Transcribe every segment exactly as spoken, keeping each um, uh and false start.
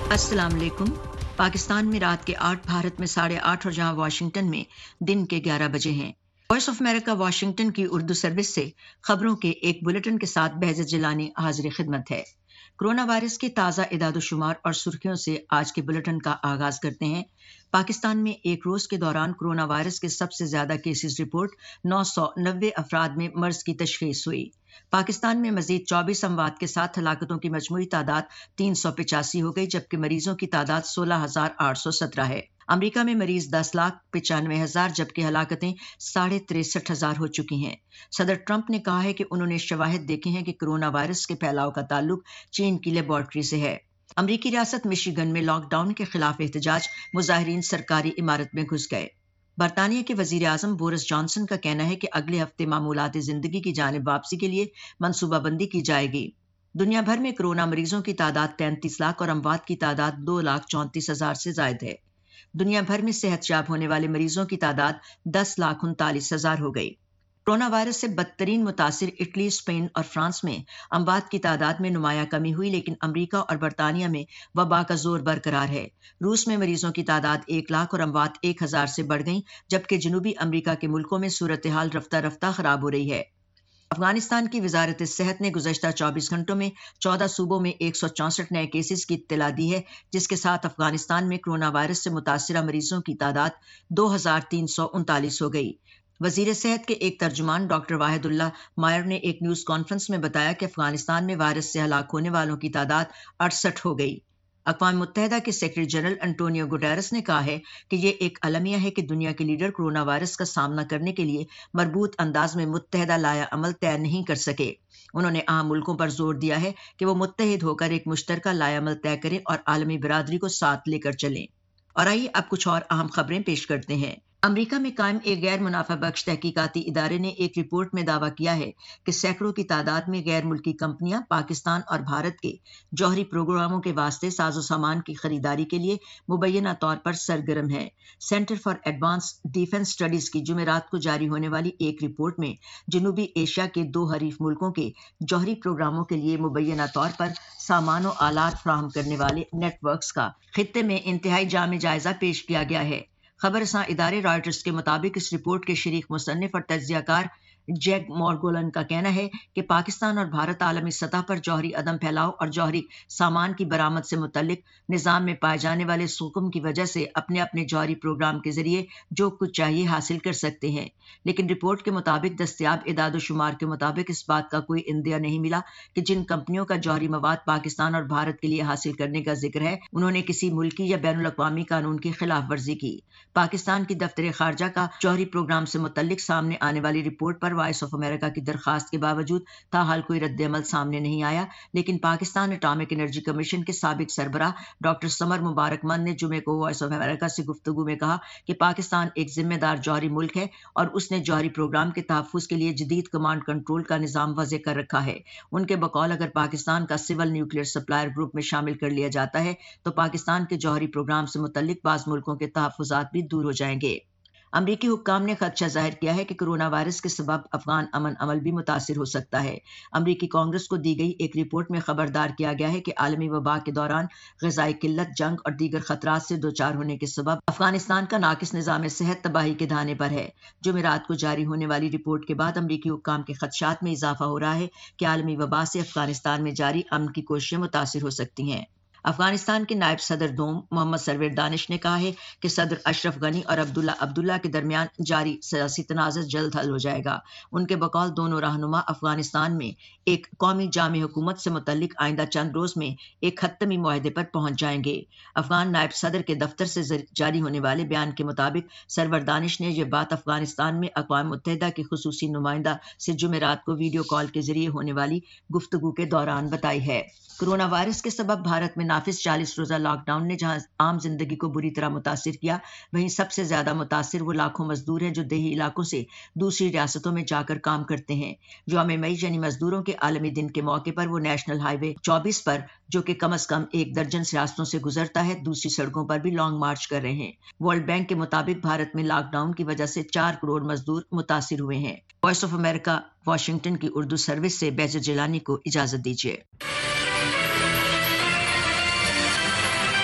अस्सलाम वालेकुम। पाकिस्तान में रात के आठ, भारत में साढ़े आठ और जहां वाशिंगटन में दिन के ग्यारह बजे हैं। वॉइस ऑफ अमेरिका वाशिंगटन की उर्दू सर्विस से खबरों के एक बुलेटिन के साथ बहजत जिलानी हाजिर खिदमत है। कोरोना वायरस के ताज़ा इदाद-ओ-शुमार और सुर्खियों से आज के बुलेटिन का आगाज करते हैं। पाकिस्तान में एक रोज के दौरान कोरोना वायरस के सबसे ज्यादा केसेस रिपोर्ट नौ सौ नब्बे अफराद में मर्ज की तशखीस हुई। पाकिस्तान में मजीद चौबीस अमवात के साथ हलाकतों की मजमूई तादाद तीन सौ पिचासी हो गई, जबकि मरीजों की तादाद सोलह हजार आठ सौ सत्रह है। अमरीका में मरीज दस लाख पिचानवे हजार जबकि हलाकतें साढ़े तिरसठ हजार हो चुकी हैं। सदर ट्रंप ने कहा है कि उन्होंने शवाहिद देखे हैं कि कोरोना वायरस के फैलाव का ताल्लुक चीन की लेबोरेटरी से है। अमरीकी रियासत मिशिगन में लॉकडाउन के खिलाफ एहतजाज, मुजाहिरीन सरकारी इमारत में घुस गए। बरतानिया के वजीर आजम बोरिस जॉनसन का कहना है कि अगले हफ्ते मामूलाती जिंदगी की जानिब वापसी के लिए मनसूबाबंदी की जाएगी। दुनिया भर में कोरोना मरीजों की तादाद तैंतीस लाख और अमवात की तादाद दो लाख चौंतीस हजार से जायद है। दुनिया भर में सेहतयाब होने वाले मरीजों की तादाद दस लाख उनतालीस हजार हो गई। कोरोना वायरस से बदतरीन मुतासिर इटली, स्पेन और फ्रांस में अमवात की तादाद में नुमाया कमी हुई, लेकिन अमरीका और बरतानिया में वबा का जोर बरकरार है। रूस में मरीजों की तादाद एक लाख और अमवात एक हजार से बढ़ गई, जबकि जनूबी अमरीका के मुल्कों में सूरत हाल रफ्ता रफ्ता खराब हो रही है। अफगानिस्तान की वजारत सेहत ने गुज़श्ता चौबीस घंटों में चौदह सूबों में एक सौ चौंसठ नए केसेस की इत्तला दी है, जिसके साथ अफगानिस्तान में कोरोना वायरस से मुतासिरा मरीजों की तादाद दो हजार तीन सौ उनतालीस हो गई। वजीर सेहत के एक तर्जुमान डॉक्टर वाहिदुल्लाह मायर ने एक न्यूज कॉन्फ्रेंस में बताया कि अफगानिस्तान में वायरस से हलाक होने वालों की तादाद अड़सठ हो गई। अक़वाम मुत्तहिदा के सेक्रेटरी जनरल एंटोनियो गुटेरेस ने कहा है कि ये एक अलमिया है कि दुनिया के लीडर कोरोना वायरस का सामना करने के लिए मरबूत अंदाज में मुत्तहिदा लाया अमल तय नहीं कर सके। उन्होंने आम मुल्कों पर जोर दिया है कि वो मुत्तहिद होकर एक मुश्तरका लाया अमल तय करें और आलमी बिरादरी को साथ लेकर चलें। और आइए अब कुछ और अहम खबरें पेश करते हैं। अमरीका में कायम एक गैर मुनाफा बख्श तहकीकाती इदारे ने एक रिपोर्ट में दावा किया है कि सैकड़ों की तादाद में गैर मुल्की कंपनियां पाकिस्तान और भारत के जौहरी प्रोग्रामों के वास्ते साजो सामान की खरीदारी के लिए मुबैना तौर पर सरगर्म है। Centre for advance defence studies की जुमेरात को जारी होने वाली एक रिपोर्ट में जनूबी एशिया के दो हरीफ मुल्कों के जौहरी प्रोग्रामों के लिए मुबैना तौर पर सामान और आलात फ्राहम करने वाले नेटवर्क्स का खित्ते में इंतहाई जामे जायजा पेश किया गया है। खबरसां इदारे रॉयटर्स के मुताबिक इस रिपोर्ट के शरीक मुसन्निफ और तज्जियाकार जैक मॉर्गोलन का कहना है कि पाकिस्तान और भारत आलमी सतह पर जौहरी अदम फैलाव और जौहरी सामान की बरामद से मुतल्लिक निज़ाम में पाए जाने वाले सुकुम की वजह से अपने अपने जौहरी प्रोग्राम के जरिए जो कुछ चाहिए हासिल कर सकते हैं। लेकिन रिपोर्ट के मुताबिक दस्तयाब इदाद शुमार के मुताबिक इस बात का कोई इंदिया नहीं मिला कि जिन कंपनियों का जौहरी मवाद पाकिस्तान और भारत के लिए हासिल करने का जिक्र है, उन्होंने किसी मुल्की या बैनुल अक़वामी कानून की खिलाफ वर्जी की। पाकिस्तान की दफ्तर खारजा का जौहरी प्रोग्राम से मुतल्लिक सामने आने वाली रिपोर्ट पर वॉइस ऑफ अमेरिका की दरखास्त के बावजूद ताहाल कोई रद्द-ए-अमल सामने नहीं आया, लेकिन पाकिस्तान एटॉमिक एनर्जी कमीशन के साबिक सरबराह डॉक्टर समर मुबारक मंद ने जुमे को वॉइस ऑफ अमेरिका से गुफ्तगू में कहा कि पाकिस्तान एक जिम्मेदार जौहरी मुल्क है और उसने जौहरी प्रोग्राम के तहफ़्फ़ुज़ के लिए जदीद कमांड कंट्रोल का निज़ाम वज़े कर रखा है। उनके बकौल अगर पाकिस्तान का सिविल न्यूक्लियर सप्लायर ग्रुप में शामिल कर लिया जाता है तो पाकिस्तान के जौहरी प्रोग्राम से मुतल्लिक बाज़ मुल्कों के तहफ़्फ़ुज़ात भी दूर हो जाएंगे। अमरीकी हुक्काम ने खदशा जाहिर किया है कि कोरोना वायरस के सबब अफगान अमन अमल भी मुतासिर हो सकता है। अमरीकी कांग्रेस को दी गई एक रिपोर्ट में खबरदार किया गया है कि आलमी वबा के दौरान ग़िज़ाई किल्लत, जंग और दीगर खतरात से दो चार होने के सबब अफगानिस्तान का नाकिस निज़ाम सेहत तबाही के धाने पर है। जुमेरात को जारी होने वाली रिपोर्ट के बाद अमरीकी हुक्काम के खदशात में इजाफा हो रहा है कि आलमी वबा से अफगानिस्तान में जारी अमन की कोशिशें मुतासिर हो सकती हैं। अफगानिस्तान के नायब सदर दोम मोहम्मद सरवेर दानिश ने कहा है कि सदर अशरफ गनी और अब्दुल्ला अब्दुल्ला के दरमियान जारी सियासी तनाज़ जल्द हल हो जाएगा। उनके बकौल दोनों रहनुमा अफगानिस्तान में एक कौमी जामी हुकूमत से मुतल्लिक आइंदा चंद रोज में एक खत्मी मुआहदे पर पहुंच जाएंगे। अफगान नायब सदर के दफ्तर से जारी होने वाले बयान के मुताबिक सरवर दानिश ने यह बात अफगानिस्तान में अक़वाम मुत्तहिदा के खुसूसी नुमाइंदा से जुमेरात को वीडियो कॉल के जरिए होने वाली गुफ्तगू के दौरान बताई है। कोरोना वायरस के सबब भारत में नाफिज चालीस रोजा लॉकडाउन ने जहां आम जिंदगी को बुरी तरह मुतासिर किया, वहीं सबसे ज्यादा मुतासिर वो लाखों मजदूर हैं जो देही इलाकों से दूसरी रियासतों में जाकर काम करते हैं। यौम मई यानी मजदूरों के आलमी दिन के मौके पर वो नेशनल हाईवे चौबीस पर, जो कि कम अज कम एक दर्जन रियासतों से गुजरता है, दूसरी सड़कों पर भी लॉन्ग मार्च कर रहे हैं। वर्ल्ड बैंक के मुताबिक भारत में लॉकडाउन की वजह से चार करोड़ मजदूर मुतासिर हुए हैं। वॉइस ऑफ अमेरिका वाशिंगटन की उर्दू सर्विस से बेजर जिलानी को इजाजत दीजिए।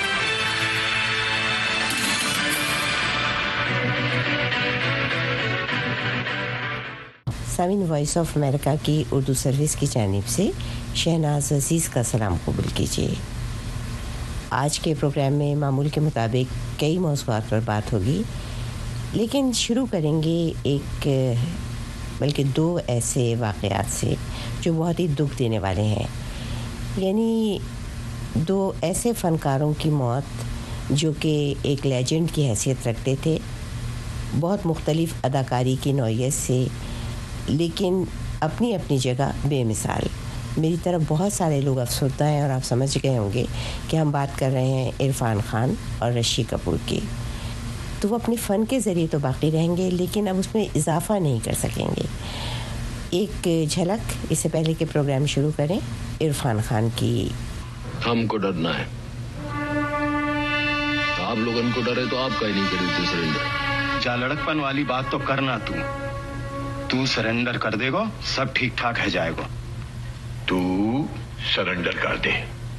سامعین، وائس آف امریکہ کی اردو سروس کی جانب سے شہناز عزیز کا سلام قبول کیجیے۔ آج کے پروگرام میں معمول کے مطابق کئی موضوعات پر بات ہوگی، لیکن شروع کریں گے ایک بلکہ دو ایسے واقعات سے جو بہت ہی دکھ دینے والے ہیں، یعنی دو ایسے فنکاروں کی موت جو کہ ایک لیجنڈ کی حیثیت رکھتے تھے، بہت مختلف اداکاری کی نوعیت سے، لیکن اپنی اپنی جگہ بے مثال۔ میری طرف بہت سارے لوگ افسردہ ہیں اور آپ سمجھ گئے ہوں گے کہ ہم بات کر رہے ہیں عرفان خان اور رشی کپور کی۔ تو وہ اپنے فن کے ذریعے تو باقی رہیں گے، لیکن اب اس میں اضافہ نہیں کر سکیں گے۔ ایک جھلک اس سے پہلے کہ پروگرام شروع کریں عرفان خان کی۔ ہم کو ڈرنا ہے، آپ لوگوں کو ڈرے تو آپ کا ہی نہیں کرتے سرنڈر۔ جا لڑکپن والی بات تو کرنا تو تو سرنڈر کر دے گا، سب ٹھیک ٹھاک ہے جائے گا۔ تو سرنڈر کر دے،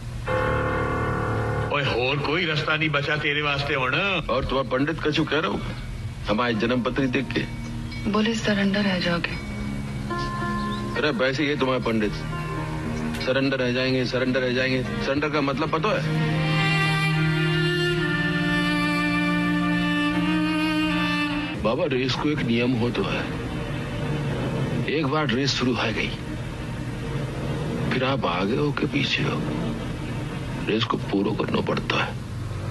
اوے اور کوئی رستہ نہیں بچا تیرے واسطے ہونا۔ اور تمہارا پنڈت کچھ کہہ رہا ہوں، ہماری جنم پتری دیکھ کے بولے سرنڈر ہے جا کے۔ ارے ویسے یہ تمہارا پنڈت سرنڈر رہ جائیں گے، سرنڈر رہ جائیں گے۔ سرنڈر کا مطلب پتہ ہے؟ بابا ریس کو ایک نیم ہو تو ہے، ایک بار ریس شروع ہو گئی پھر آپ آگے ہو کے پیچھے ہو، ریس کو پورا کرنا پڑتا ہے۔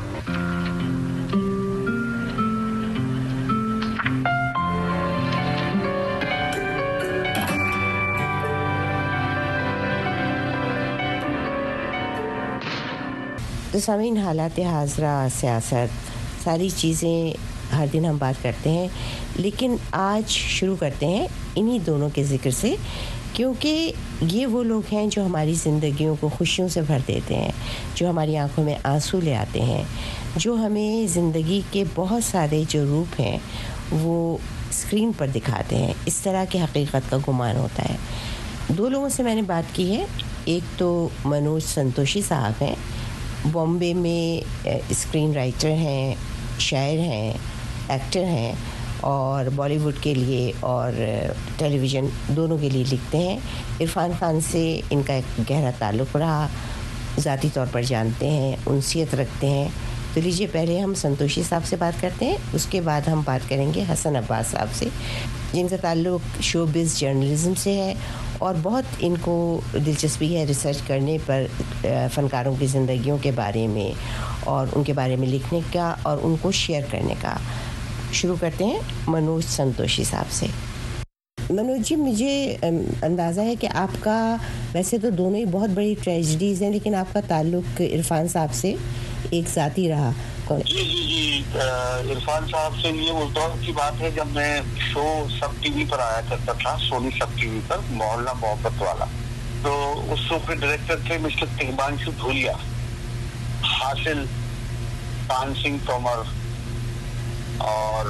تو سامعین، حالات حاضرہ، سیاست، ساری چیزیں ہر دن ہم بات کرتے ہیں، لیکن آج شروع کرتے ہیں انہی دونوں کے ذکر سے، کیونکہ یہ وہ لوگ ہیں جو ہماری زندگیوں کو خوشیوں سے بھر دیتے ہیں، جو ہماری آنکھوں میں آنسو لے آتے ہیں، جو ہمیں زندگی کے بہت سارے جو روپ ہیں وہ اسکرین پر دکھاتے ہیں۔ اس طرح کی حقیقت کا گمان ہوتا ہے۔ دو لوگوں سے میں نے بات کی ہے، ایک تو منوج سنتوشی صاحب ہیں، بامبے میں اسکرین رائٹر ہیں، شاعر ہیں، ایکٹر ہیں، اور بالی ووڈ کے لیے اور ٹیلی ویژن دونوں کے لیے لکھتے ہیں۔ عرفان خان سے ان کا ایک گہرا تعلق رہا، ذاتی طور پر جانتے ہیں، انسیت رکھتے ہیں۔ تو لیجیے پہلے ہم سنتوشی صاحب سے بات کرتے ہیں، اس کے بعد ہم بات کریں گے حسن عباس صاحب سے، جن کا تعلق شو بز جرنلزم سے ہے اور بہت ان کو دلچسپی ہے ریسرچ کرنے پر فنکاروں کی زندگیوں کے بارے میں اور ان کے بارے میں لکھنے کا اور ان کو شیئر کرنے کا۔ شروع کرتے ہیں منوج سنتوشی صاحب سے۔ منوج جی، مجھے اندازہ ہے کہ آپ کا، ویسے تو دونوں ہی بہت بڑی ٹریجڈیز ہیں، لیکن آپ کا تعلق عرفان صاحب سے ایک ذاتی رہا۔ جی جی جی عرفان صاحب سے یہ اس دور کی بات ہے جب میں شو سب ٹی وی پر آیا کرتا تھا، سونی سب ٹی وی پر، محلہ محبت والا۔ تو اس شو کے ڈائریکٹر تھے مسٹر تگمانشو دھولیا، حاصل، پان سنگھ تومر اور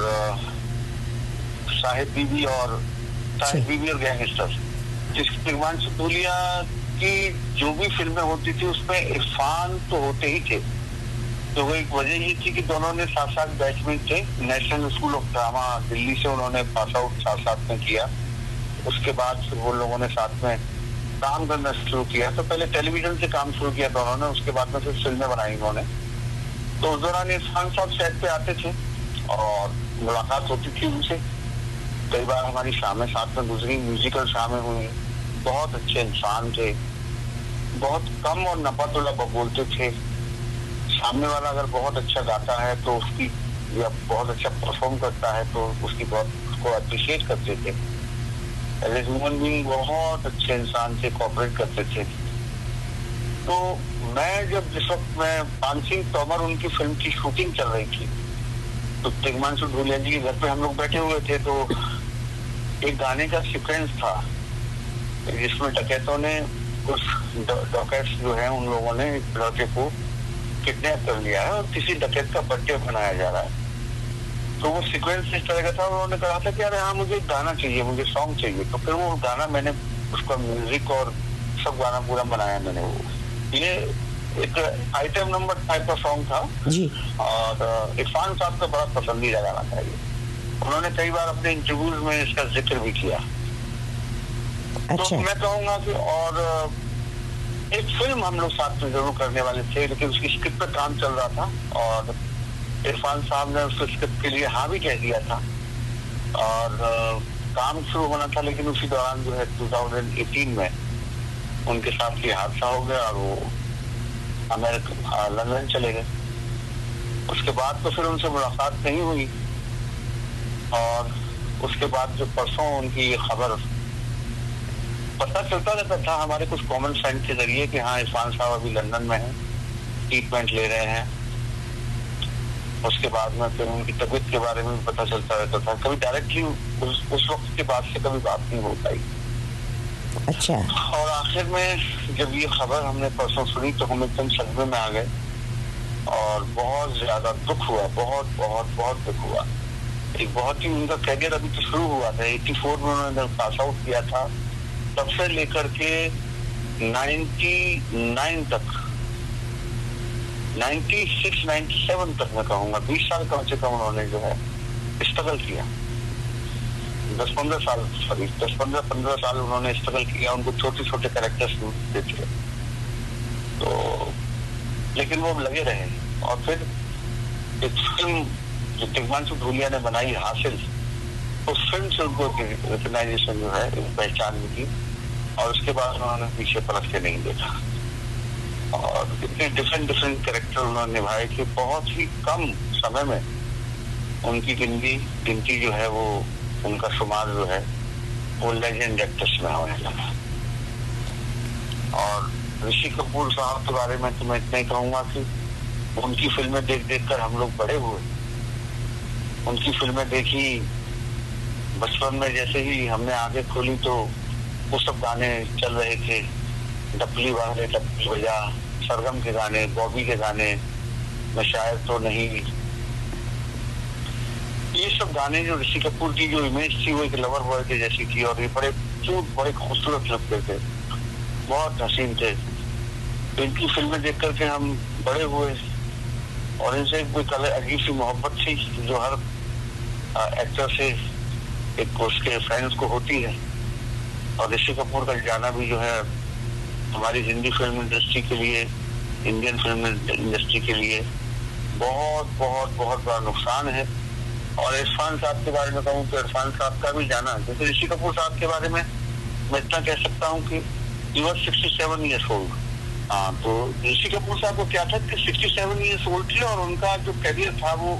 صاحب بی بی اور صاحب بی بی اور گینگسٹر۔ جس تگمانشو دھولیا کی جو بھی فلمیں ہوتی تھی اس میں عرفان تو ہوتے ہی تھے۔ تو وہ ایک وجہ یہ تھی کہ دونوں نے ساتھ ساتھ بیچمنٹ تھے، national school of drama Delhi سے انہوں نے پاس آؤٹ ساتھ ساتھ میں کیا۔ اس کے بعد پھر وہ لوگوں نے ساتھ میں کام کرنا شروع کیا۔ تو پہلے ٹیلی ویژن سے کام شروع کیا دونوں نے، اس کے بعد میں پھر فلمیں بنائی انہوں نے۔ تو اس دوران عرفان صاحب سیٹ پہ آتے تھے اور ملاقات ہوتی تھی ان سے، کئی بار ہماری شامیں ساتھ میں گزری، میوزیکل شامیں ہوئی۔ بہت اچھے انسان تھے، بہت کم اور نپا تلا بولتے تھے۔ سامنے والا اگر بہت اچھا گاتا ہے تو اس کی، یا بہت اچھا پرفارم کرتا ہے تو اس کی بہت اس کو اپریشیٹ کرتے تھے۔ ایز اے ہیومن بینگ بہت اچھے انسان تھے، کوآپریٹ کرتے تھے۔ تو میں جب جس وقت میں پان سنگھ تومر ان کی فلم کی شوٹنگ چل رہی تھی تو تگمانشو دھولیا جی کے گھر پہ ہم لوگ بیٹھے ہوئے تھے، تو ایک گانے کا سیکوینس تھا جس میں ڈکیتوں نے، کچھ ڈکیٹس جو ہیں ان لوگوں نے ایک لڑکے کو کڈنیپ کر لیا ہے اور کسی ڈکیت کا برتھ ڈے منایا جا رہا ہے۔ تو وہ سیکوینس اس طرح کا تھا، انہوں نے کہا تھا کہ ارے ہاں مجھے گانا چاہیے، مجھے سانگ چاہیے۔ تو پھر وہ گانا میں نے اس کا میوزک اور سب گانا پورا بنایا میں نے۔ وہ یہ ایک آئٹم نمبر ٹائپ کا سانگ تھا جی، اور عرفان صاحب کا بڑا پسندیدہ گانا تھا یہ۔ انہوں نے کئی بار اپنے انٹرویوز میں اس کا ذکر بھی کیا तो मैं कहूँगा कि और एक फिल्म हम लोग साथ में जरूर करने वाले थे, लेकिन उसकी स्क्रिप्ट पर काम चल रहा था और इरफान साहब ने उस स्क्रिप्ट के लिए हाँ भी कह दिया था और काम शुरू होना था, लेकिन उसी दौरान जो है दो हज़ार अठारह में उनके साथ ये हादसा हो गया और वो अमेरिका लंदन चले गए। उसके बाद तो फिर उनसे मुलाकात नहीं हुई और उसके बाद जो परसों उनकी ये खबर पता चलता रहता था हमारे कुछ कॉमन फ्रेंड के जरिए कि हाँ इरफान साहब अभी लंदन में हैं, ट्रीटमेंट ले रहे हैं। उसके बाद में फिर उनकी तबीयत के बारे में भी पता चलता रहता था। कभी डायरेक्टली उस उस वक्त के बाद से कभी बात नहीं हो पाई। अच्छा। और आखिर में जब ये खबर हमने परसों सुनी तो हम एकदम सदमे में आ गए और बहुत ज्यादा दुख हुआ, बहुत बहुत बहुत दुख हुआ। एक बहुत ही उनका कैरियर अभी तो शुरू हुआ था, चौरासी में उन्होंने पास आउट किया था, तब से लेकर के निन्यानवे तक, छियानवे, सत्तानवे तक मैं कहूँगा बीस साल कम से कम उन्होंने जो है स्ट्रगल किया। दस पंद्रह साल सॉरी दस पंद्रह पंद्रह साल उन्होंने स्ट्रगल किया। उनको छोटे छोटे कैरेक्टर्स देते तो, लेकिन वो लगे रहे। और फिर एक फिल्म जो तिग्मांशु धूलिया ने बनाई हासिल, उस फिल्म से उनको रिकग्नाइजेशन जो है पहचान मिली और उसके बाद उन्होंने पीछे पलट के नहीं देखा और इतने डिफरेंट डिफरेंट कैरेक्टर उन्होंने निभाए कि बहुत ही कम समय में उनकी गिनती गिनती जो है वो उनका शुमार जो है वो लेजेंड एक्टर्स में होने लगा। और ऋषि कपूर साहब के बारे में तो मैं इतना ही कहूँगा कि उनकी फिल्में देख देख कर हम लोग बड़े हुए। उनकी फिल्में देखी बचपन में, जैसे ही हमने आंखें खोली तो वो सब गाने चल रहे थे, डपली वाले डपली बजा, सरगम के गाने, बॉबी के गाने, मैं शायद तो नहीं, ये सब गाने जो ऋषि कपूर की जो इमेज थी वो एक लवर बॉय के जैसी थी और ये बड़े क्यूट बड़े खूबसूरत लगते थे, बहुत हसीन थे। तो इनकी फिल्में देख करके हम बड़े हुए और इनसे कोई कलर अजीब सी मोहब्बत थी जो हर एक्टर से एक उसके फैंस को होती है। और ऋषि कपूर का जाना भी जो है हमारी हिंदी फिल्म इंडस्ट्री के लिए, इंडियन फिल्म इंडस्ट्री के लिए बहुत बहुत बहुत बड़ा नुकसान है। और इरफान साहब के बारे में कहूँ तो इरफान साहब का भी जाना, जैसे ऋषि कपूर साहब के बारे में मैं इतना कह सकता हूँ कि he was sixty-seven years old। हाँ, तो ऋषि कपूर साहब को क्या था कि sixty-seven years old थे और उनका जो करियर था वो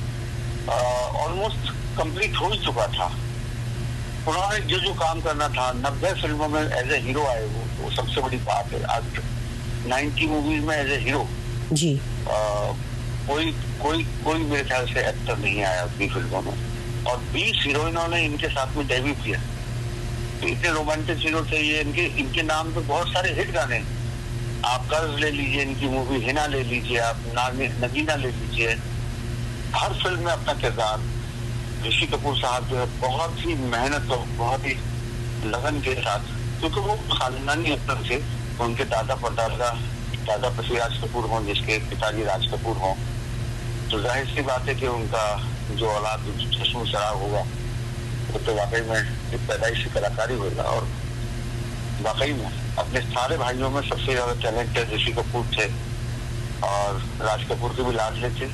ऑलमोस्ट कंप्लीट हो चुका था। उन्होंने जो जो काम करना था नब्बे फिल्मों में एज ए हीरो आए, वो, वो सबसे बड़ी बात है। आज नाइन्टी मूवीज में एज ए हीरो जी आ, कोई कोई कोई मेरे ख्याल से एक्टर नहीं आया अपनी फिल्मों में और बीस हीरोइनों ने इनके साथ में डेब्यू किया। तो इतने रोमांटिक हीरो थे ये, इनके इनके नाम पे बहुत सारे हिट गाने। आप कर्ज ले लीजिए, इनकी मूवी हिना ले लीजिए, आप नगीना ले लीजिए, हर फिल्म में अपना किरदार। ऋषि कपूर साहब जो है बहुत ही मेहनत और बहुत ही लगन के साथ, क्योंकि वो खानदानी एक्टर थे, उनके दादा परदादा दादा पृथ्वीराज कपूर हों, जिसके पिताजी राज कपूर हों, तो जाहिर सी बात है कि उनका जो औलाद चश्म शराब होगा वो तो वाकई में एक पैदाइशी कलाकारी होगा। और वाकई में अपने सारे भाइयों में सबसे ज्यादा टैलेंटेड ऋषि कपूर थे और राज कपूर के भी लाडले थे।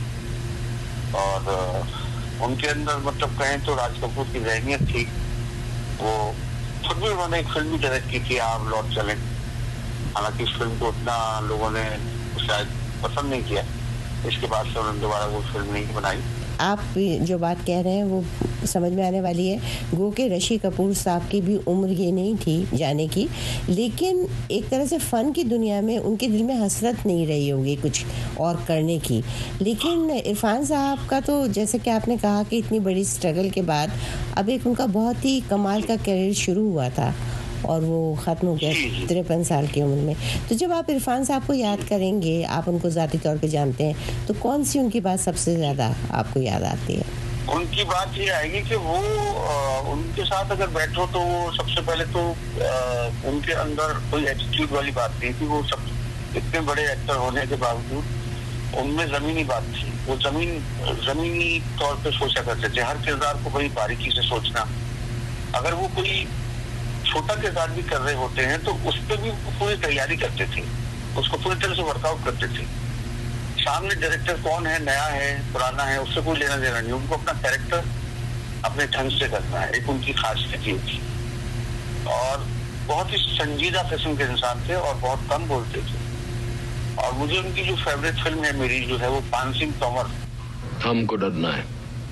और उनके अंदर मतलब कहें तो राज कपूर की जहनियत थी। वो खुद भी उन्होंने एक फिल्म भी डायरेक्ट की थी, आप लौट चलें। हालांकि इस फिल्म को उतना लोगों ने शायद पसंद नहीं किया, इसके बाद से उन्होंने दोबारा वो फिल्म नहीं बनाई। आप जो बात कह रहे हैं वो समझ में आने वाली है। गो के ऋषि कपूर साहब की भी उम्र ये नहीं थी जाने की, लेकिन एक तरह से फ़न की दुनिया में उनके दिल में हसरत नहीं रही होगी कुछ और करने की। लेकिन इरफान साहब का तो जैसे कि आपने कहा कि इतनी बड़ी स्ट्रगल के बाद अब एक उनका बहुत ही कमाल का करियर शुरू हुआ था और वो ख़त्म हो गया तिरपन साल की उम्र में। तो जब आप इरफान साहब को याद करेंगे, आप उनको ज़ाती तौर पे जानते हैं, तो कौन सी उनकी बात सबसे ज़्यादा आपको याद आती है? उनकी बात ये आएगी कि वो आ, उनके साथ अगर बैठो तो वो सबसे पहले तो आ, उनके अंदर कोई एटीट्यूड वाली बात नहीं थी। वो सब इतने बड़े एक्टर होने के बावजूद उनमें ज़मीनी बात थी। वो जमीन ज़मीनी तौर पे सोचा करते थे, हर किरदार को बड़ी बारीकी से सोचना। अगर वो कोई छोटा किरदार भी कर रहे होते हैं तो उस पर भी वो पूरी तैयारी करते थे, उसको पूरी तरह से वर्कआउट करते थे। सामने डायरेक्टर कौन है, नया है पुराना है, उससे कोई लेना देना नहीं, उनको अपना कैरेक्टर अपने ढंग से करना है, एक उनकी खासियत ये थी। और बहुत ही संजीदा किस्म के इंसान थे और बहुत कम बोलते थे। और मुझे उनकी जो फेवरेट फिल्म है मेरी जो है वो पान सिंह तोमर। हमको डरना है,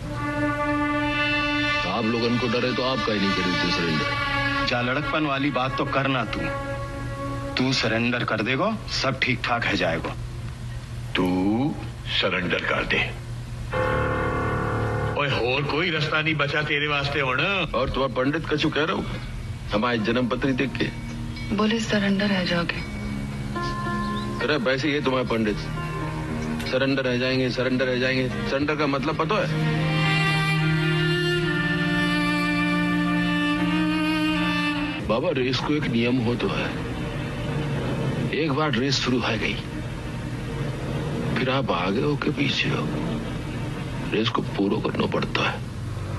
आप लोग उनको डरे तो आप का ही नहीं करेंगे सरेंडर। जा लड़कपन वाली बात तो करना तू तू सरेंडर कर देगो, सब ठीक ठाक है जाएगा। तू सरेंडर कर दे। ओए और कोई रास्ता नहीं बचा तेरे वास्ते होना। और तुम्हारा पंडित कछु कह रहा हूँ हमारी जन्म पत्री देख के बोले सरेंडर है जाके। अरे वैसे ही है तुम्हारा पंडित, सरेंडर रह जाएंगे, सरेंडर रह जाएंगे। सरेंडर का मतलब पता है? बाबा रेस को एक नियम हो तो है, एक बार रेस शुरू हो गई फिर आप आगे हो के पीछे हो, रेस को पूरा करना पड़ता है।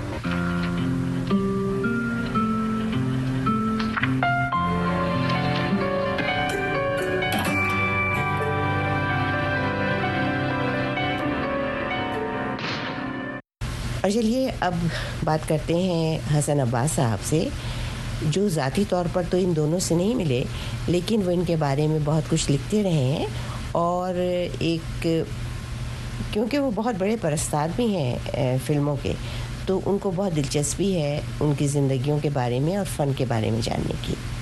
और चलिए अब बात करते हैं हसन अब्बास साहब से, जो ज़ाती तौर पर तो इन दोनों से नहीं मिले लेकिन वो इनके बारे में बहुत कुछ लिखते रहे हैं। और एक क्योंकि वो बहुत बड़े परस्तार भी हैं फ़िल्मों के, तो उनको बहुत दिलचस्पी है उनकी ज़िंदगियों के बारे में और फ़न के बारे में जानने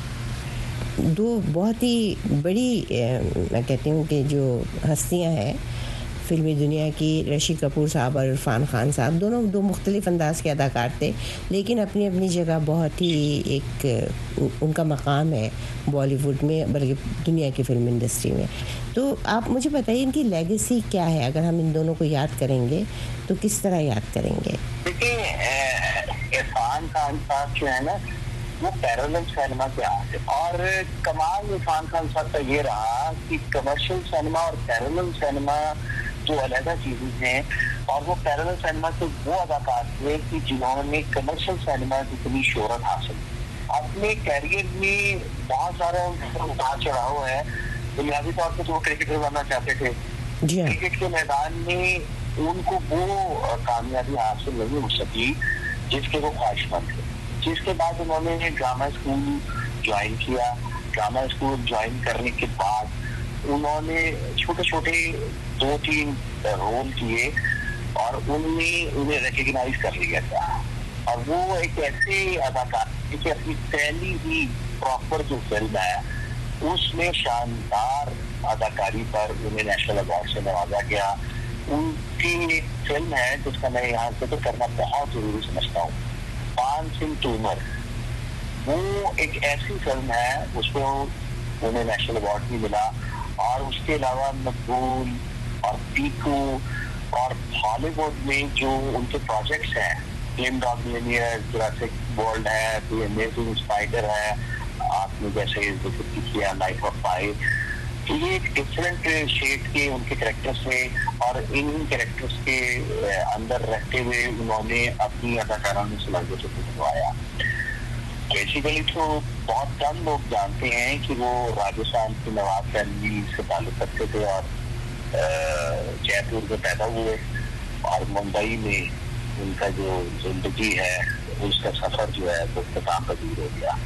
की। दो बहुत ही बड़ी मैं कहती हूँ कि जो हस्तियाँ हैं फिल्मी दुनिया की, ऋषि कपूर साहब और इरफान खान साहब, दोनों दो मुख्तलिफ अंदाज के अदाकार थे लेकिन अपनी अपनी जगह बहुत ही एक उनका मकाम है बॉलीवुड में बल्कि दुनिया की फिल्म इंडस्ट्री में। तो आप मुझे बताइए इनकी लेगेसी क्या है, अगर हम इन दोनों को याद करेंगे तो किस तरह याद करेंगे? देखिए इरफान खान साहब जो है ना वो पैरेलल सिनेमा के आते, और कमाल इरफान खान साहब का ये रहा कि कमर्शियल सिनेमा और पैरेलल सिनेमा जो अलग चीजें हैं, और वो पैरेलल सिनेमा के वो अदाकार थे कि जिन्होंने कमर्शियल सिनेमा की इतनी शोहरत हासिल अपने कैरियर में बहुत सारा उतार चढ़ाव है। बुनियादी तौर पर तो वो क्रिकेटर बनना चाहते थे, क्रिकेट के मैदान में उनको वो कामयाबी हासिल नहीं हो सकी जिसके वो ख्वाहिशमंद थे। जिसके बाद उन्होंने ड्रामा स्कूल ज्वाइन किया। ड्रामा स्कूल ज्वाइन करने के बाद उन्होंने छोटे छोटे दो तीन रोल किए और उनमें उन्हें रिकग्नाइज कर लिया था। और वो एक ऐसे अदाकार कि अपनी पहली ही प्रॉपर जो फिल्म है उसमें शानदार अदाकारी पर उन्हें नेशनल अवार्ड से नवाजा गया। उनकी एक फिल्म है जिसका मैं यहाँ से तो करना बहुत जरूरी समझता हूँ, पान सिंह तोमर। वो एक ऐसी फिल्म है उसको उन्हें नेशनल अवार्ड भी मिला। और उसके अलावा मकबूल और पीकू और हॉलीवुड में जो उनके प्रोजेक्ट्स हैं, slumdog millionaire, Jurassic World है, द अमेजिंग स्पाइडर है, आपने जैसे जिक्र किया लाइफ ऑफ पाई, ये एक डिफरेंट शेड के उनके कैरेक्टर्स थे। और इन कैरेक्टर्स के अंदर रहते हुए उन्होंने अपनी अदाकाराना सलाहियतों को दिखवाया। बेसिकली तो बहुत कम लोग जानते हैं कि वो राजस्थान की नवाब फैमिली से ताल्लुक रखते थे और जयपुर में पैदा हुए और मुंबई में उनका जो जिंदगी है उसका सफर जो है वो इख्तिताम पजीर हो गया।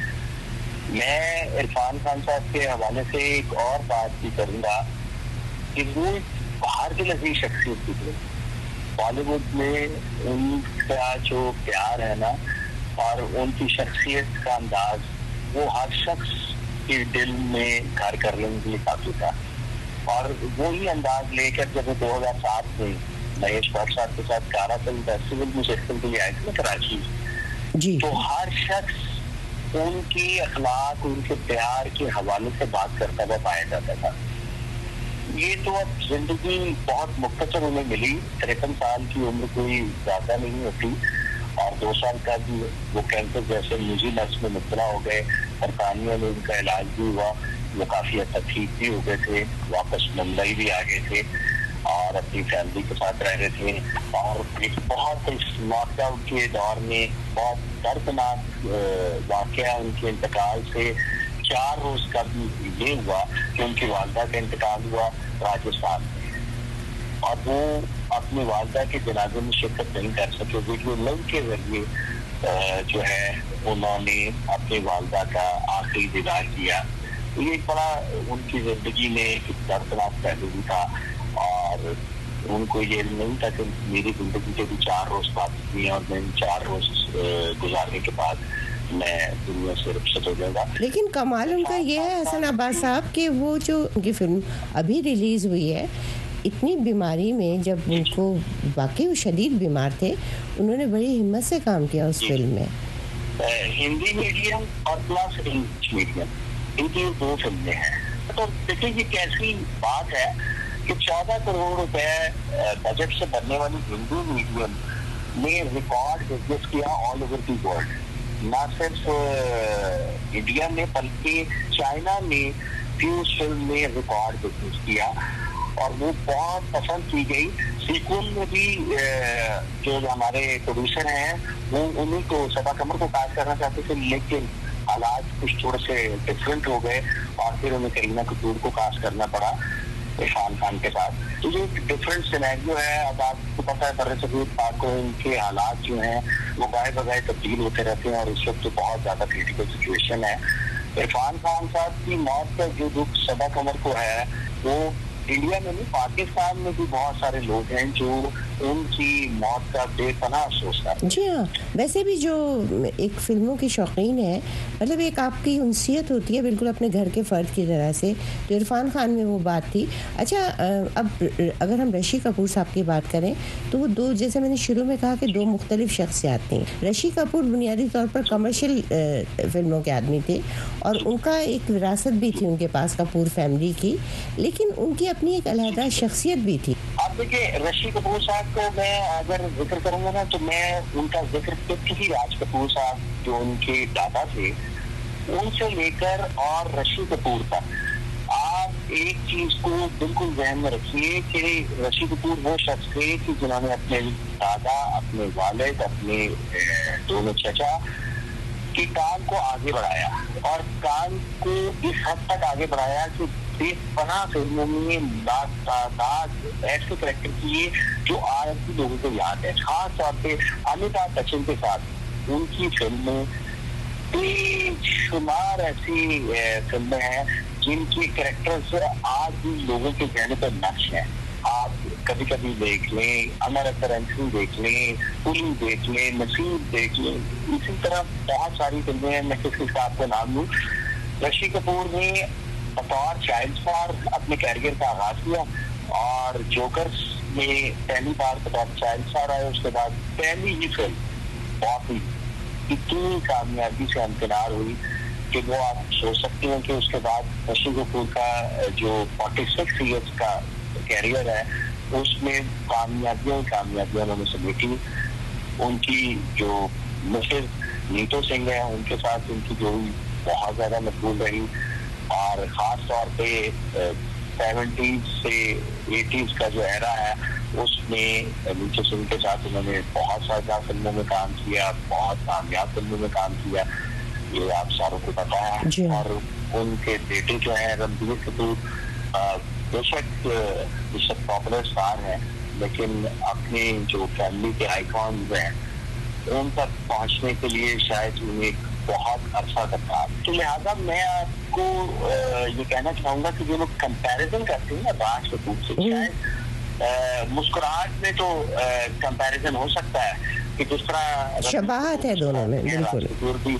मैं इरफान खान साहब के हवाले से एक और बात भी करूँगा कि वो बाहर की लजीज शख्सियत थी। बॉलीवुड में उनका जो प्यार है ना और उनकी शख्सियत का अंदाज वो हर शख्स के दिल में घर कर लेने के लिए काफी था। और वही अंदाज लेकर जब दो हजार सात में महेश भट्ट साहब के साथ कारा फिल्म फेस्टिवल में शिरकत के लिए आए थे कराची जी, तो हर शख्स उनकी अखलाक उनके प्यार के हवाले से बात करता हुआ पाया जाता था। ये तो अब जिंदगी बहुत मुख्तसर उन्हें मिली, तिरपन साल की उम्र कोई ज्यादा नहीं होती और दो साल का भी वो कैंसर जैसे निजी नर्स में मुबतला हो गए। बरतानिया में उनका इलाज भी हुआ, वो काफी हद तक ठीक भी हो गए थे, वापस मुंबई भी आ गए थे। اور اپنی فیملی کے ساتھ رہ رہے تھے. اور ایک بہت لاک ڈاؤن کے دور میں بہت دردناک واقعہ ان کے انتقال سے چار روز قبل یہ ہوا کہ ان کی والدہ کا انتقال ہوا راجستھان میں, اور وہ اپنی والدہ کے جنازے میں شرکت نہیں کر سکے. ویڈیو لنک کے ذریعے جو ہے انہوں نے اپنی والدہ کا آخری دیدار کیا. یہ ایک بڑا ان کی زندگی میں ایک دردناک پہلو بھی تھا, اور ان کو یہ نہیں تھا کہ میری زندگی کے بھی چار روز باقی ہیں اور میں چار روز گزارنے کے بعد میں دنیا سے رخصت ہو جاؤں گا. لیکن کمال ان کا یہ ہے حسن عباس صاحب کہ وہ جو ان کی فلم ابھی ریلیز ہوئی ہے, اتنی بیماری میں جب ان کو واقعی وہ شدید بیمار تھے, انہوں نے بڑی ہمت سے کام کیا اس فلم میں. ہندی میڈیم اور پلس انگلش میڈیم, ان کی دو فلمیں ہیں. تو دیکھیں یہ کیسی بات ہے کہ چودہ کروڑ روپے بجٹ سے بننے والی ہندی میڈیم نے ریکارڈ بزنس کیا آل اوور دی ورلڈ, نہ صرف انڈیا میں بلکہ چائنا میں بھی اس فلم نے ریکارڈ بزنس کیا, اور وہ بہت پسند کی گئی. سیکول میں بھی جو ہمارے پروڈیوسر ہیں وہ انہیں کو صبا قمر کو کاسٹ کرنا چاہتے تھے, لیکن حالات کچھ تھوڑے سے ڈفرینٹ ہو گئے اور پھر انہیں کرینہ کپور کو کاسٹ کرنا پڑا عرفان خان کے ساتھ. تو یہ ڈفرینٹ سینیریو ہے. اب آپ کو پتا ہے بر صغیر پاک کو ان کے حالات جو ہیں وہ گائے بگائے تبدیل ہوتے رہتے ہیں, اور اس وقت تو بہت زیادہ کریٹیکل سچویشن ہے. عرفان خان صاحب کی موت کا جو دکھ صبا قمر کو ہے وہ انڈیا میں نہیں, پاکستان میں بھی بہت سارے لوگ ہیں جو ان کی موت کا بے پناہ افسوس کرتے ہیں. جی ہاں, ویسے بھی جو ایک فلموں کی شوقین ہے, مطلب ایک آپ کی انسیت ہوتی ہے بالکل اپنے گھر کے فرد کی طرح سے, تو عرفان خان میں وہ بات تھی. اچھا, اب اگر ہم رشی کپور صاحب کی بات کریں تو وہ دو, جیسے میں نے شروع میں کہا کہ دو مختلف شخصیات تھیں. رشی کپور بنیادی طور پر کمرشل فلموں کے آدمی تھے, اور ان کا ایک وراثت بھی تھی ان کے پاس کپور فیملی کی, لیکن ان کی اپنی ایک علیحدہ شخصیت بھی تھی. اب دیکھیے رشی کپور صاحب کو میں اگر ذکر کروں گا نا تو میں ان کا ذکر کسی راج کپور صاحب جو ان کے دادا تھے ان سے لے کر اور رشی کپور تک, آپ ایک چیز کو بالکل ذہن میں رکھیے کہ رشی کپور وہ شخص تھے کہ جنہوں نے اپنے دادا, اپنے والد, اپنے دونوں چچا کے کام کو آگے بڑھایا, اور کام کو اس حد تک آگے بڑھایا کہ بے پناہ فلموں میں تعداد ایسے کریکٹر کیے جو آج بھی لوگوں کو یاد ہے. خاص طور پہ امیتابھ بچن کے ساتھ ان کی فلمیں بے شمار ایسی فلمیں ہیں جن کے کریکٹرز آج بھی لوگوں کے ذہن پر نقش ہیں. آپ کبھی کبھی دیکھ لیں, امر اکبر اینتھنی دیکھ لیں, پولی دیکھ لیں, نصیب دیکھ لیں, اسی طرح بہت ساری فلمیں ہیں. میں کس کس کا آپ کو نام لوں. رشی کپور نے بطور چائلڈ اسٹار اپنے کیریئر کا آغاز کیا, اور جوکرز میں پہلی بار بطور چائلڈ اسٹار آئے. اس کے بعد پہلی ہی فلم بہت ہی اتنی کامیابی سے امکنار ہوئی کہ وہ آپ سوچ سکتے ہیں کہ اس کے بعد رشی کپور کا جو فورٹی سکس ایئرس کا کیریئر ہے اس میں کامیابیاں کامیابیاں انہوں نے سمیٹی. ان کی جو مسز نیتو سنگھ ہیں ان کے ساتھ ان کی جو بہت زیادہ مقبول رہی, اور خاص طور پہ سیونٹیز سے ایٹیز کا جو ایرا ہے اس میں نیتو سنگھ کے ساتھ انہوں نے بہت سارا فلموں میں کام کیا, بہت کامیاب فلموں میں کام کیا, یہ آپ ساروں کو پتا ہے. جی. اور ان کے بیٹے جو ہیں رنبیر کپور بے شک بے شک پاپولر اسٹار ہیں, لیکن اپنے جو فیملی کے آئیکونز ہیں ان تک پہنچنے کے لیے شاید انہیں بہت عرصہ لگا. تو لہٰذا میں آپ کو یہ کہنا چاہوں گا کہ جو لوگ کمپیریزن کرتے ہیں نا راج کپور سے, شاید مسکراہٹ میں تو کمپیریزن ہو سکتا ہے کہ جس طرح شباہت ہے دونوں میں, بالکل کپور بھی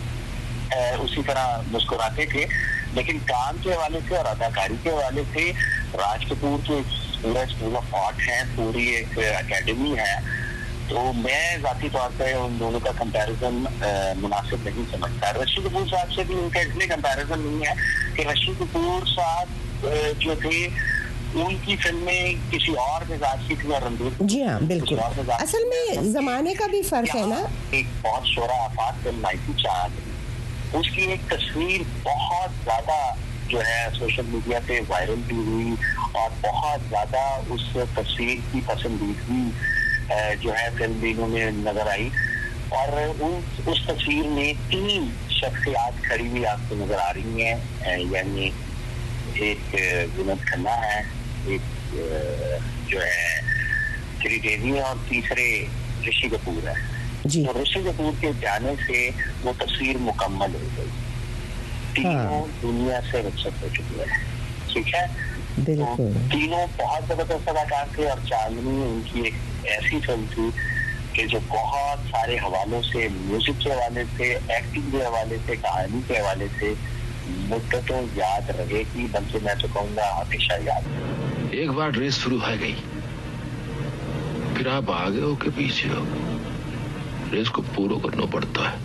اسی طرح مسکراتے تھے, لیکن کام کے حوالے سے اور اداکاری کے حوالے سے راج کپور کے پورا اسکول آف آرٹ ہے, پوری ایک اکیڈمی ہے. تو میں ذاتی طور پہ ان دونوں کا کمپیریزن مناسب نہیں سمجھتا. رشی کپور صاحب سے بھی ان کا اس لیے کمپیریزن نہیں ہے کہ رشی کپور صاحب جو تھے ان کی فلمیں کسی اور مزاج کی تھی اور رنبیر. جی ہاں بالکل, اصل میں زمانے کا بھی فرق ہے نا. ایک بہت شعرا آفات فلم آئی تھی چاند, اس کی ایک تصویر بہت زیادہ جو ہے سوشل میڈیا پہ وائرل بھی ہوئی اور بہت زیادہ اس تصویر کی پسندیدگی جو ہے فلم دینوں میں نظر آئی. اور اس تصویر میں تین شخصیات کھڑی ہوئی آپ کو نظر آ رہی ہیں, یعنی ایک ونود کھنہ ہے, ایک جو ہے سری دیوی اور تیسرے رشی کپور ہے. جی. اور رشی کپور کے جانے سے وہ تصویر مکمل ہو گئی, تینوں دنیا سے رخصت ہو چکی ہے. ٹھیک ہے, بالکل. تینوں بہت زبردست اداکار تھے اور چاندنی ان کی ایک ایسی فلم تھی کہ جو بہت سارے حوالوں سے, میوزک کے حوالے سے, ایکٹنگ کے حوالے سے, کہانی کے حوالے سے مدتوں یاد رہے گی, بلکہ میں تو کہوں گا ہمیشہ یاد. ایک بار ریس شروع ہو گئی, پھر آپ آگے ہو کے پیچھے ہو, ریس کو پورا کرنا پڑتا ہے.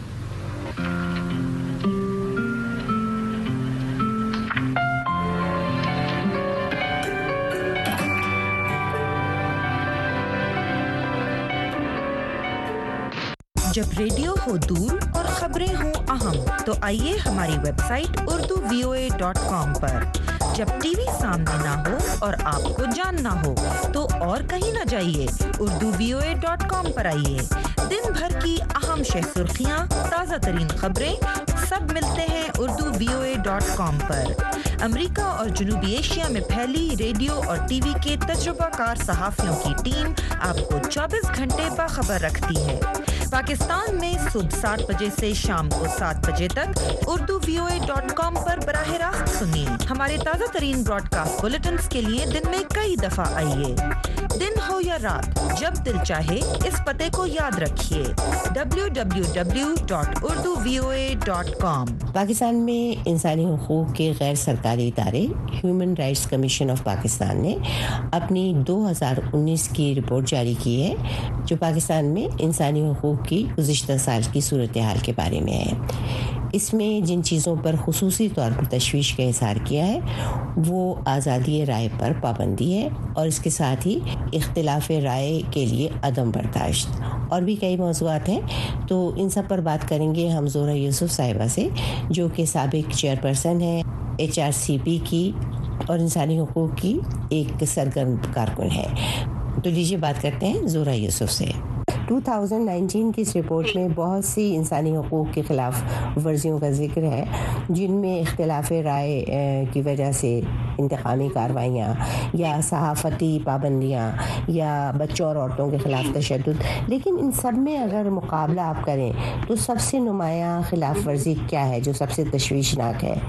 جب ریڈیو ہو دور اور خبریں ہوں اہم تو آئیے ہماری website Urdu V O A dot com پر. جب ٹی وی سامنے نہ ہو اور آپ کو جاننا ہو تو اور کہیں نہ جائیے, Urdu V O A dot com پر آئیے. دن بھر کی اہم شہ سرخیاں, تازہ ترین خبریں سب ملتے ہیں Urdu V O A dot com پر. امریکہ اور جنوبی ایشیا میں پھیلی ریڈیو اور ٹی وی کے تجربہ کار صحافیوں کی ٹیم آپ کو چوبیس گھنٹے باخبر رکھتی ہے. پاکستان میں صبح سات بجے سے شام کو سات بجے تک Urdu V O A dot com پر براہ راست سنیے. ہمارے تازہ ترین براڈ کاسٹ بلیٹنز کے لیے دن میں کئی دفعہ آئیے. دن ہو یا رات, جب دل چاہے اس پتے کو یاد رکھیے, W W W dot Urdu V O A dot com. Pakistan میں انسانی حقوق کے غیر سرکاری ادارے human rights commission of Pakistan نے اپنی دو ہزار انیس کی رپورٹ جاری کی ہے, جو پاکستان میں انسانی حقوق کی گزشتہ سال کی صورتحال کے بارے میں ہے. اس میں جن چیزوں پر خصوصی طور پر تشویش کا اظہار کیا ہے وہ آزادی رائے پر پابندی ہے, اور اس کے ساتھ ہی اختلاف رائے کے لیے عدم برداشت, اور بھی کئی موضوعات ہیں. تو ان سب پر بات کریں گے ہم زہرہ یوسف صاحبہ سے, جو کہ سابق چیئر پرسن ہے ایچ آر سی پی کی اور انسانی حقوق کی ایک سرگرم کارکن ہے. تو لیجیے بات کرتے ہیں زہرہ یوسف سے. دو ہزار انیس کی اس رپورٹ میں بہت سی انسانی حقوق کے خلاف ورزیوں کا ذکر ہے, جن میں اختلاف رائے کی وجہ سے انتقامی کارروائیاں یا صحافتی پابندیاں یا بچوں اور عورتوں کے خلاف تشدد. لیکن ان سب میں اگر مقابلہ آپ کریں تو سب سے نمایاں خلاف ورزی کیا ہے جو سب سے تشویشناک ہے؟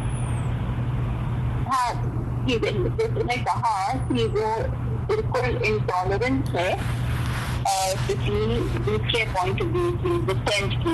ہاں, جیسے نے کہا کہ وہ بالکل انٹالرنٹ ہے اور کسی دوسرے پوائنٹ آف ویو کی ڈسٹینٹ کی,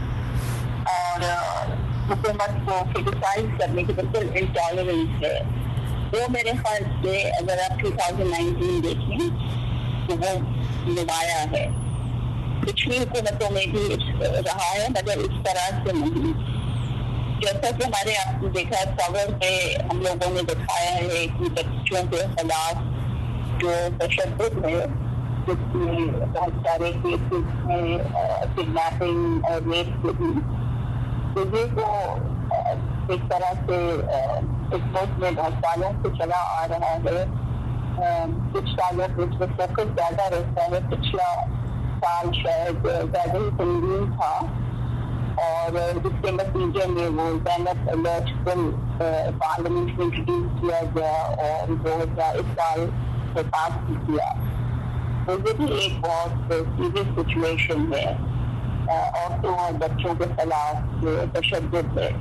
اور حکومت کو کرٹیسائز کرنے کی بالکل انٹالرنس ہے. وہ میرے خیال سے اگر آپ دو ہزار انیس دیکھیں تو وہ نمایاں ہے. پچھلی حکومتوں میں بھی رہا ہے مگر اس طرح سے نہیں. جیسا کہ ہمارے آپ نے دیکھا کور پہ ہم لوگوں نے دکھایا ہے کہ بچوں کے خلاف جو تشدد ہے, جس میں بہت سارے کیسز ہیں کڈنیپنگ اور ریپ کے بھی, تو یہ تو ایک طرح سے اس ملک میں بہت سالوں سے چلا آ رہا ہے. کچھ سالوں میں اس میں فوکس زیادہ رہتا ہے. پچھلا سال شاید زیادہ ہی سنگین تھا, اور اس کے نتیجے میں وہ زینب الرٹ بل پارلیمنٹ میں انٹروڈیوس کیا گیا اور دو ہزار ایک سال سے پاس بھی کیا. تو یہ بھی ایک بہت سیریس سچویشن ہے, عورتوں اور بچوں کے خلاف جو تشدد ہے.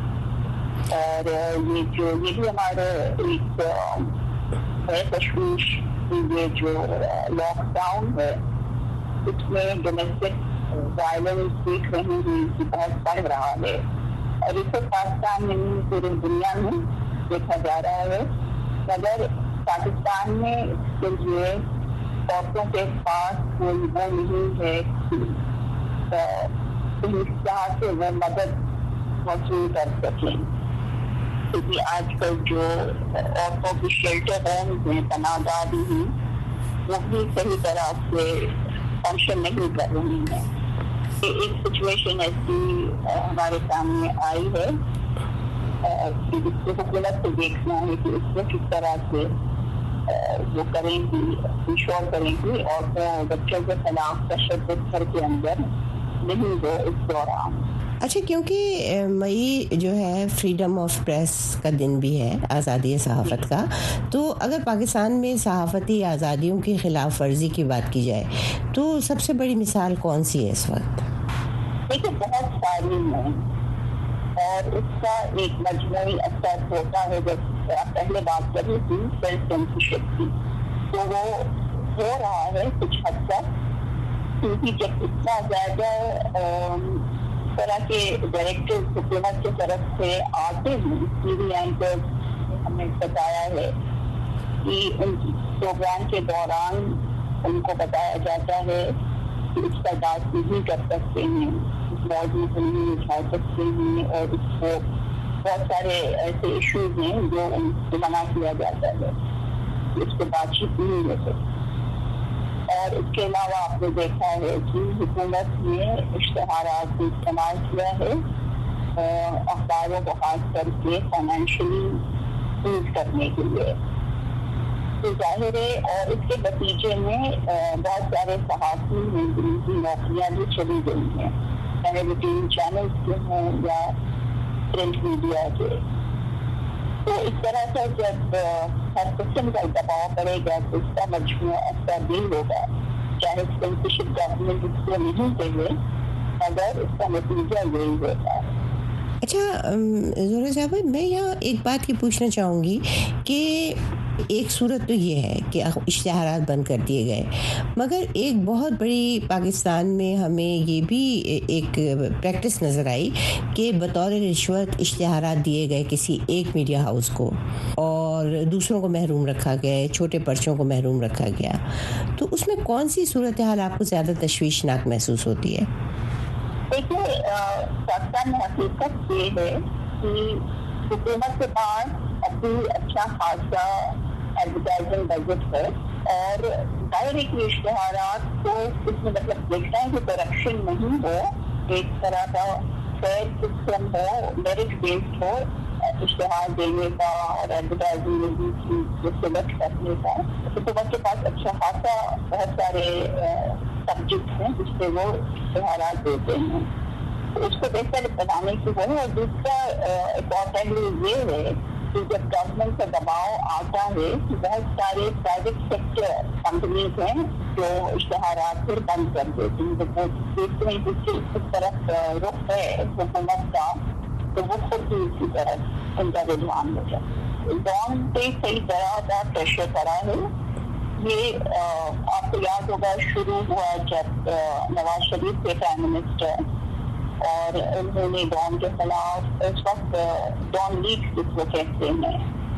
اور یہ جو یہ بھی ہمارے ایک ہے تشویش, یہ جو لاک ڈاؤن ہے اس میں ڈومیسٹک وائلنس دیکھ رہے ہیں کہ بہت بڑھ رہا ہے, اور اسے پاکستان میں نہیں پوری دنیا میں دیکھا جا رہا ہے. مگر پاکستان میں اس کے لیے عورتوں کے پاس کوئی وہ نہیں ہے کہ اس طرح سے وہ مدد حاصل کر سکیں, کیونکہ آج کل جو عورتوں کی شیلٹر ہومز ہیں, پناہ گاہ بھی ہیں, وہ بھی صحیح طرح سے فنکشن نہیں کر رہی ہیں. ایک سچویشن ایسی ہمارے سامنے آئی ہے حکومت کو دیکھنا ہے کہ اس کو کس طرح سے وہ کریں گی، انشور کریں گی اور وہ بچوں کے خلاف تشدد گھر کے اندر نہیں ہو اس دوران. اچھا، کیونکہ مئی جو ہے فریڈم آف پریس کا دن بھی ہے، آزادی صحافت کا، تو اگر پاکستان میں صحافتی آزادیوں کی خلاف ورزی کی بات کی جائے تو سب سے بڑی مثال کون سی ہے اس وقت؟ دیکھیے بہت ساری ہیں اور اس کا ایک مجموعی اثر ہوتا ہے. جب آپ پہلے بات کر رہی تھی سیلف سینسرشپ کی، تو وہ ہو رہا ہے کچھ حد تک، کیونکہ جب اتنا زیادہ طرح کے ڈائریکٹر حکومت کی طرف سے آتے ہیں، ٹی وی اینکر ہمیں بتایا ہے کہ ان پروگرام کے دوران ان کو بتایا جاتا ہے کہ اس پر بات نہیں کر سکتے ہیں، اس موضوع کو نہیں اٹھا سکتے ہیں، اور اس کو بہت سارے ایسے ایشوز ہیں جو ان سے منع کیا جاتا ہے، اس پہ بات چیت نہیں ہو سکتی. اور اس کے علاوہ آپ نے دیکھا ہے کہ حکومت نے اشتہارات کو استعمال کیا ہے اخباروں کو خاص کر کے فائنینشلی یوز کرنے کے لیے. تو ظاہر ہے اور اس کے نتیجے میں بہت سارے صحافی ہیں جن کی نوکریاں بھی چلی گئی ہیں، چاہے وہ ٹی وی چینلز کے ہوں یا پرنٹ میڈیا کے. تو اس طرح سے جب ہر قسم کا دباؤ پڑے گا تو اس کا مجموعہ اثر بھی ہوگا، چاہے سینسرشپ گورنمنٹ اس کو نہیں کہے، مگر اس کا نتیجہ یہی ہوتا ہے. اچھا زہرا صاحب، میں یہاں ایک بات یہ پوچھنا چاہوں گی کہ ایک صورت تو یہ ہے کہ اشتہارات بند کر دیے گئے، مگر ایک بہت بڑی پاکستان میں ہمیں یہ بھی ایک پریکٹس نظر آئی کہ بطور رشوت اشتہارات دیے گئے کسی ایک میڈیا ہاؤس کو اور دوسروں کو محروم رکھا گیا، چھوٹے پرچوں کو محروم رکھا گیا. تو اس میں کون سی صورتحال آپ کو زیادہ تشویشناک محسوس ہوتی ہے؟ دیکھیے پاکستان میں حقیقت یہ ہے کہ حکومت کے پاس ابھی اچھا خاصا ایڈورٹائزنگ بجٹ ہے، اور ظاہر ہے کہ اشتہارات کو اس میں مطلب دیکھنا ہے کہ کرپشن نہیں ہو، ایک طرح کا فیئر سسٹم ہو، میرٹ بیسڈ ہو اشتہار دینے کا اور ایڈورٹائزنگ کی سلیکٹ کرنے کا. حکومت کے پاس اچھا خاصا بہت سارے سبجیکٹس ہیں جس پہ وہ اشتہارات دیتے ہیں، اس کو بہتر بنانے کی وہ ہے. اور دوسرا ایک اور پہلو یہ ہے کہ جب گورنمنٹ کا دباؤ آتا ہے کہ بہت سارے پرائیویٹ سیکٹر کمپنیز ہیں جو اشتہارات پھر بند کر دیتی ہیں. جب وہ دیکھتے ہیں کہ اس طرف رخ ہے حکومت کا تو وہ خود بھی اسی طرف ان کا رجحان ہو جائے. ڈان پہ کئی طرح کا پریشر پڑا ہے. یہ آپ کو یاد ہوگا شروع ہوا جب نواز شریف کے پرائم منسٹر، اور انہوں نے ڈان کے خلاف اس وقت ڈان لیگ جس کو کہتے ہیں،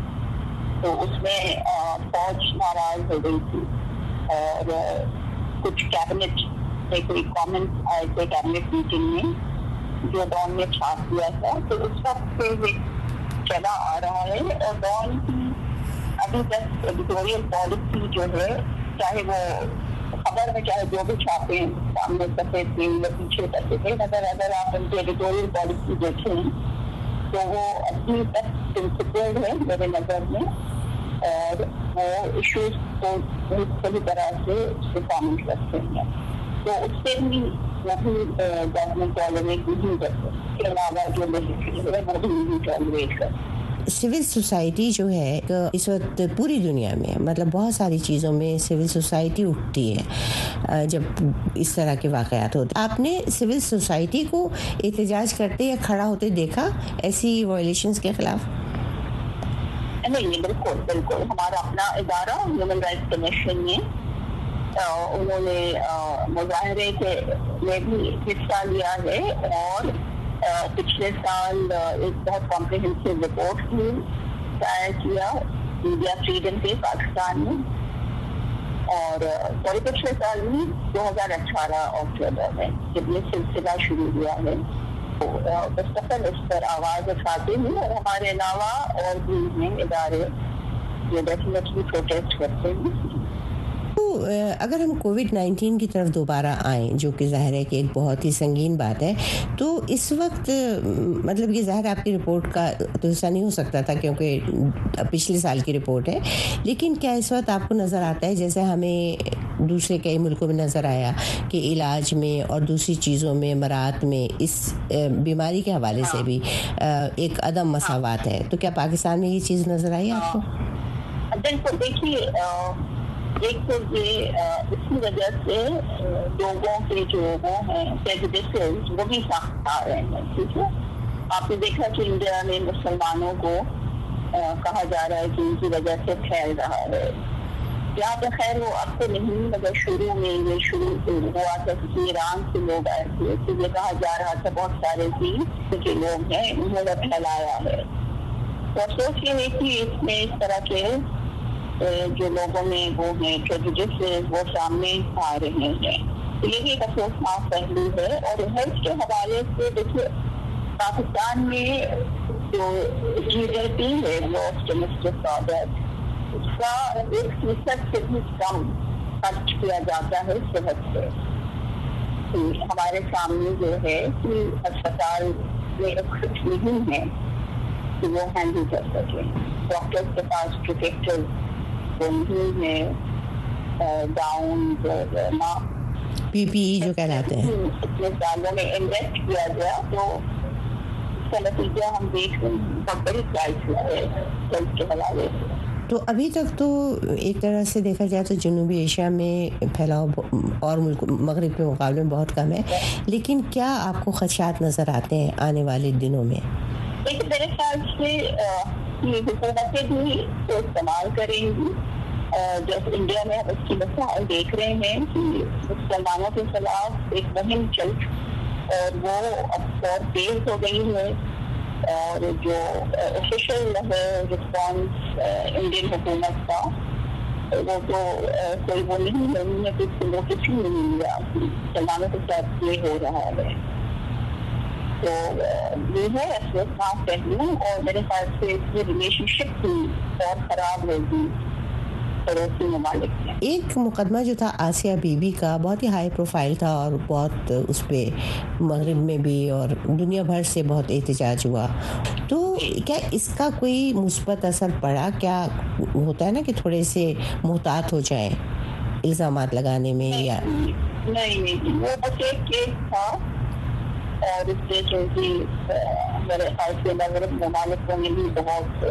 تو اس میں فوج ناراض ہو گئی تھی اور کچھ کیبنٹ سے کوئی کامنٹ آئے تھے کیبنٹ میٹنگ میں جو ڈان نے چھاپ دیا تھا. تو اس وقت سے چلا آ رہا ہے اور ڈان کی ابھی تک ایڈیٹوریل پالیسی جو ہے، چاہے وہ خبر میں چاہے جو بھی چھاپیں سامنے سفید تھے یا پیچھے کرتے تھے، مگر اگر آپ ان کی ایڈیٹوریل پالیسی دیکھیں تو وہ ابھی تک پرنسپلڈ ہے میرے نظر میں، اور وہ ایشوز کو صحیح طرح سے اس سے کامنٹ کرتے ہیں. تو اس سے بھی وہ بھی گورنمنٹ ٹالریٹ نہیں کرتے، اس کے علاوہ جو لیجسلیچر ہے وہ بھی نہیں ٹالریٹ کرتے. سول سوسائٹی جو ہے اس وقت پوری دنیا میں مطلب بہت ساری چیزوں میں سول سوسائٹی اٹھتی ہے جب اس طرح کے واقعات ہوتے. آپ نے سول سوسائٹی کو احتجاج کرتے یا کھڑا ہوتے دیکھا ایسی وائلیشنز کے خلاف؟ نہیں، بالکل بالکل. ہمارا اپنا ادارہ ہیومن رائٹس کمیشن نے انہوں نے مظاہرے کے میں بھی حصہ لیا ہے، اور پچھلے سال ایک بہت کمپریہنسو رپورٹ بھی شائع کیا میڈیا فریڈم پہ پاکستان میں، اور سوری پچھلے سال بھی دو ہزار اٹھارہ اکتوبر میں جب یہ سلسلہ شروع ہوا ہے. تو مستقل اس پر آواز اٹھاتے ہیں، اور ہمارے علاوہ اور بھی ہیں ادارے جو ڈیفینیٹلی پروٹیسٹ کرتے ہیں. تو اگر ہم کووڈ نائنٹین کی طرف دوبارہ آئیں جو کہ ظاہر ہے کہ ایک بہت ہی سنگین بات ہے، تو اس وقت مطلب یہ ظاہر آپ کی رپورٹ کا تو حصہ نہیں ہو سکتا تھا کیونکہ پچھلے سال کی رپورٹ ہے، لیکن کیا اس وقت آپ کو نظر آتا ہے جیسے ہمیں دوسرے کئی ملکوں میں نظر آیا کہ علاج میں اور دوسری چیزوں میں مراعات میں اس بیماری کے حوالے سے بھی ایک عدم مساوات ہے، تو کیا پاکستان میں یہ چیز نظر آئی آپ کو؟ بالکل، دیکھیے ایک تو یہ اس کی وجہ سے لوگوں کے جو وہ ہیں پریجوڈسز وہ بھی سخت آ رہے ہیں، ٹھیک ہے. آپ نے دیکھا کہ انڈیا میں مسلمانوں کو کہا جا رہا ہے کہ ان کی وجہ سے پھیل رہا ہے. یہاں پہ خیر وہ اب تو نہیں، مگر شروع میں یہ شروع ہوا تھا کہ ایران سے لوگ آئے تھے، تو یہ کہا جا رہا تھا بہت سارے بھی کے لوگ ہیں انہوں نے پھیلایا ہے. تو افسوس یہ ہے کہ اس میں اس طرح کے جو لوگوں میں وہ ہیں پریجوڈس وہ سامنے آ رہے ہیں. تو یہ بھی ایک افسوسناک پہلو ہے. اور ہیلتھ کے حوالے سے دیکھیے پاکستان میں جو جی ڈی پی ہے گراس ڈومیسٹک پروڈکٹ اس کا ایک فیصد سے بھی کم خرچ کیا جاتا ہے صحت سے. ہمارے سامنے جو ہے کہ اسپتال میں ایک نہیں ہے کہ وہ ہینڈل کر سکے. ڈاکٹر کے پاس پروٹیکٹر وہ نہیں ہے، گاؤن پی پی ای جو کہلاتے ہیں اتنے سالوں میں انویسٹ کیا گیا، تو اس کا نتیجہ ہم دیکھ رہے ہیں بہت بڑی کرائسس ہے ہیلتھ کے حوالے سے. تو ابھی تک تو ایک طرح سے دیکھا جائے تو جنوبی ایشیا میں پھیلاؤ اور ملک مغرب کے مقابلے میں بہت کم ہے، لیکن کیا آپ کو خدشات نظر آتے ہیں آنے والے دنوں میں؟ لیکن میرے خیال سے یہ حکومتیں بھی استعمال کریں گی. جیسے انڈیا میں ہم اس کی مثال دیکھ رہے ہیں کہ مسلمانوں کے خلاف ایک مہم چل اور وہ اب بہت تیز ہو گئی ہے، اور جو آفیشیل ہے رسپانس انڈین حکومت کا وہ تو کوئی وہ نہیں ہے، انہوں نے کچھ نوٹس ہی نہیں لیا مسلمانوں کے ساتھ یہ ہو رہا ہے. تو یہ ہے افسوسناک پہلو، اور میرے خیال سے اس کی ریلیشن شپ بھی بہت خراب ہوگی پڑوسی ممالک میں. ایک مقدمہ جو تھا آسیہ بی بی کا بہت ہی ہائی پروفائل تھا اور بہت اس پہ مغرب میں بھی اور دنیا بھر سے بہت احتجاج ہوا، تو کیا اس کا کوئی مثبت اثر پڑا؟ کیا ہوتا ہے نا کہ تھوڑے سے محتاط ہو جائیں الزامات لگانے میں؟ یا نہیں نہیں وہ بس ایک کیس تھا، اور اس سے چونکہ میرے خیال سے مغرب ممالکوں نے بھی بہت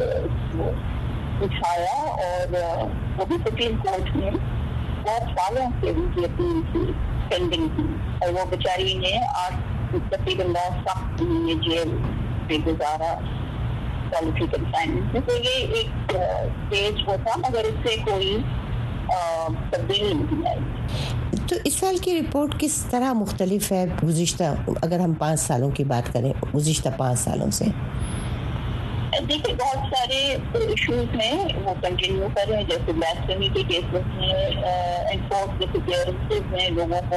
اٹھایا، اور وہ بھی سپریم کورٹ میں بہت سالوں سے ان کی اپیل کی پینڈنگ تھی، اور وہ بیچاری نے آٹھ تقریباً نو سخت مہینے جیل پہ گزارا پالیٹیکل اسائنمنٹ میں. تو یہ ایک اسٹیج وہ تھا، مگر اس سے کوئی تبدیلی نہیں آئی. تو اس سال کی رپورٹ کس طرح مختلف ہے گزشتہ، اگر ہم پانچ سالوں کی بات کریں گزشتہ پانچ سالوں سے؟ دیکھیے بہت سارے ایشوز ہیں وہ کنٹینیو کر رہے ہیں، جیسے بلیسفیمی کے کیسز میں، انفورس ڈسپیئرنسز میں لوگوں کو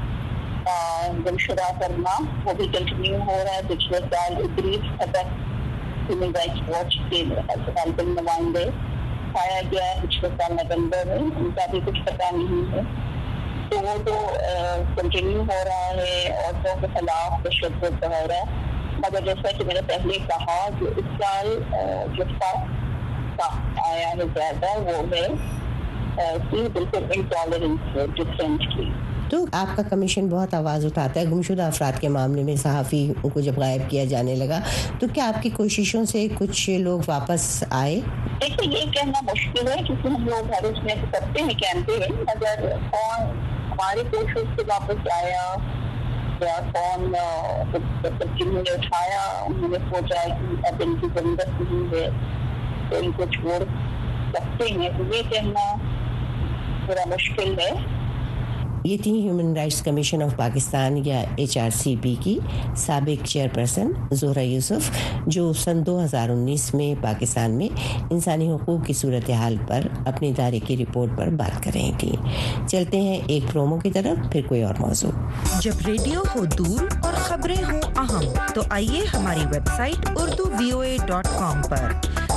گمشدہ کرنا وہ بھی کنٹینیو ہو رہا ہے. پچھلے سال ادریس حدق ہیومن رائٹس واچ کے غالباً نمائندے پایا گیا ہے پچھلے سال نومبر میں، ان کا بھی کچھ پتہ نہیں ہے. تو وہ تو کنٹینیو ہو رہا ہے، عورتوں کے خلاف تشدد ہو رہا ہے. مگر جیسا کہ میں نے پہلے کہا جو اس سال جو فرق آیا ہے زیادہ وہ ہے کہ بالکل انٹالرنس ڈفرینٹ کی. تو آپ کا کمیشن بہت آواز اٹھاتا ہے گمشدہ افراد کے معاملے میں. صحافی کو جب غائب کیا جانے لگا تو کیا آپ کی کوششوں سے کچھ لوگ واپس آئے؟ دیکھیے یہ کہنا مشکل ہے کیونکہ ہم لوگ ہر اس میں کرتے ہیں کیمپین، مگر کون ہماری کوشش سے واپس آیا یا کون جنہوں نے اٹھایا انہوں نے سوچا کہ اب ان کی ضرورت نہیں ہے تو ان کو چھوڑ سکتے ہیں، تو یہ کہنا تھوڑا مشکل ہے. یہ تھی human rights commission of Pakistan یا ایچ آر سی پی کی سابق چیئرپرسن زہرہ یوسف، جو سن دو ہزار انیس میں پاکستان میں انسانی حقوق کی صورتحال پر اپنے ادارے کی رپورٹ پر بات کر رہی تھیں. چلتے ہیں ایک پرومو کی طرف، پھر کوئی اور موضوع. جب ریڈیو ہو دور اور خبریں ہوں اہم تو آئیے ہماری website Urdu V O A dot com پر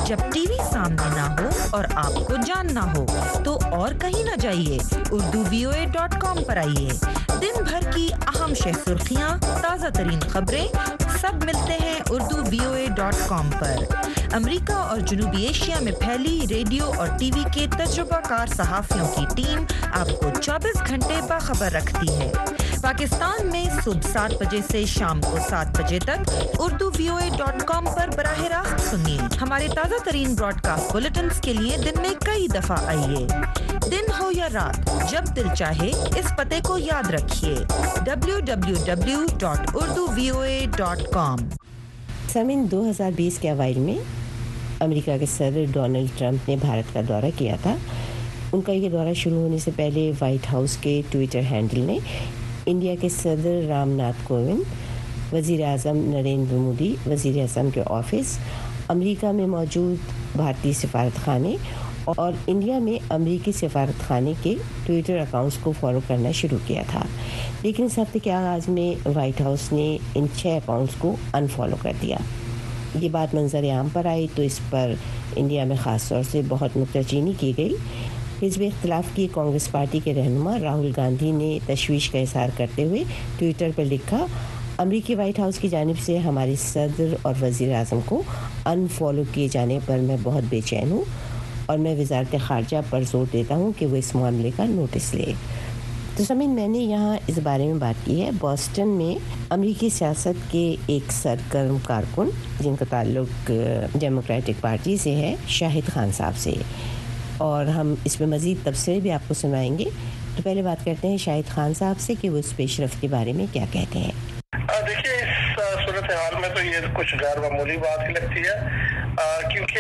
जब टीवी सामने ना हो और आपको जानना हो तो और कहीं ना जाइए, Urdu V O A dot com पर आइए। दिन भर की अहम शह सुर्खियाँ, ताज़ा तरीन खबरें सब मिलते हैं Urdu V O A dot com पर। अमेरिका और जनूबी एशिया में फैली रेडियो और टीवी के तजुर्बाकार सहाफ़ियों की टीम आपको चौबीस घंटे बाखबर रखती है। पाकिस्तान में सुबह सात बजे से शाम को सात बजे तक Urdu V O A dot com पर बराह रास्त सुनिए। हमारे ताज़ा तरीन ब्रॉडकास्ट बुलेटिन्स के लिए दिन में कई दफ़ा आइए। दिन हो या रात, जब दिल चाहे इस पते को याद रखिए, W W W dot Urdu V O A dot com. सामिन दो हज़ार बीस के अवाइल में अमेरिका के सदर डोनाल्ड ट्रंप ने भारत का दौरा किया था। उनका ये दौरा शुरू होने से पहले वाइट हाउस के ट्विटर हैंडल ने इंडिया के सदर रामनाथ कोविंद, वज़ीर आज़म नरेंद्र मोदी, वज़ीर आज़म के ऑफिस, अमेरिका में मौजूद भारतीय सफारत खाने और इंडिया में अमेरिकी सफारत खाने के ट्विटर अकाउंट्स को फॉलो करना शुरू किया था। लेकिन इस हफ्ते के आगाज़ में वाइट हाउस ने इन छः अकाउंट्स को अनफॉलो कर दिया। ये बात मंजर आम पर आई तो इस पर इंडिया में ख़ास तौर से बहुत नुक्ताचीनी की गई। हिज़्ब इख्तिलाफ की कांग्रेस पार्टी के रहनुमा राहुल गांधी ने तशवीश का इज़हार करते हुए ट्विटर पर लिखा, अमेरिकी वाइट हाउस की जानिब से हमारे सदर और वज़ीर आज़म को अनफॉलो किए जाने पर मैं बहुत बेचैन हूँ और मैं वज़ारत ख़ारजा पर जोर देता हूँ कि वो इस मामले का नोटिस ले। तो समीन, मैंने यहाँ इस बारे में बात की है बॉस्टन में अमेरिकी सियासत के एक सरगर्म कारकुन जिनका ताल्लुक डेमोक्रेटिक पार्टी से है, शाहिद खान साहब से, और हम इसमें मज़ीद तफसील भी आपको सुनाएंगे। तो पहले बात करते हैं शाहिद खान साहब से कि वो इस पेशरफ के बारे में क्या कहते हैं। देखिए, इस सूरत हाल में तो ये कुछ गैर मामूली बात ही लगती है, क्योंकि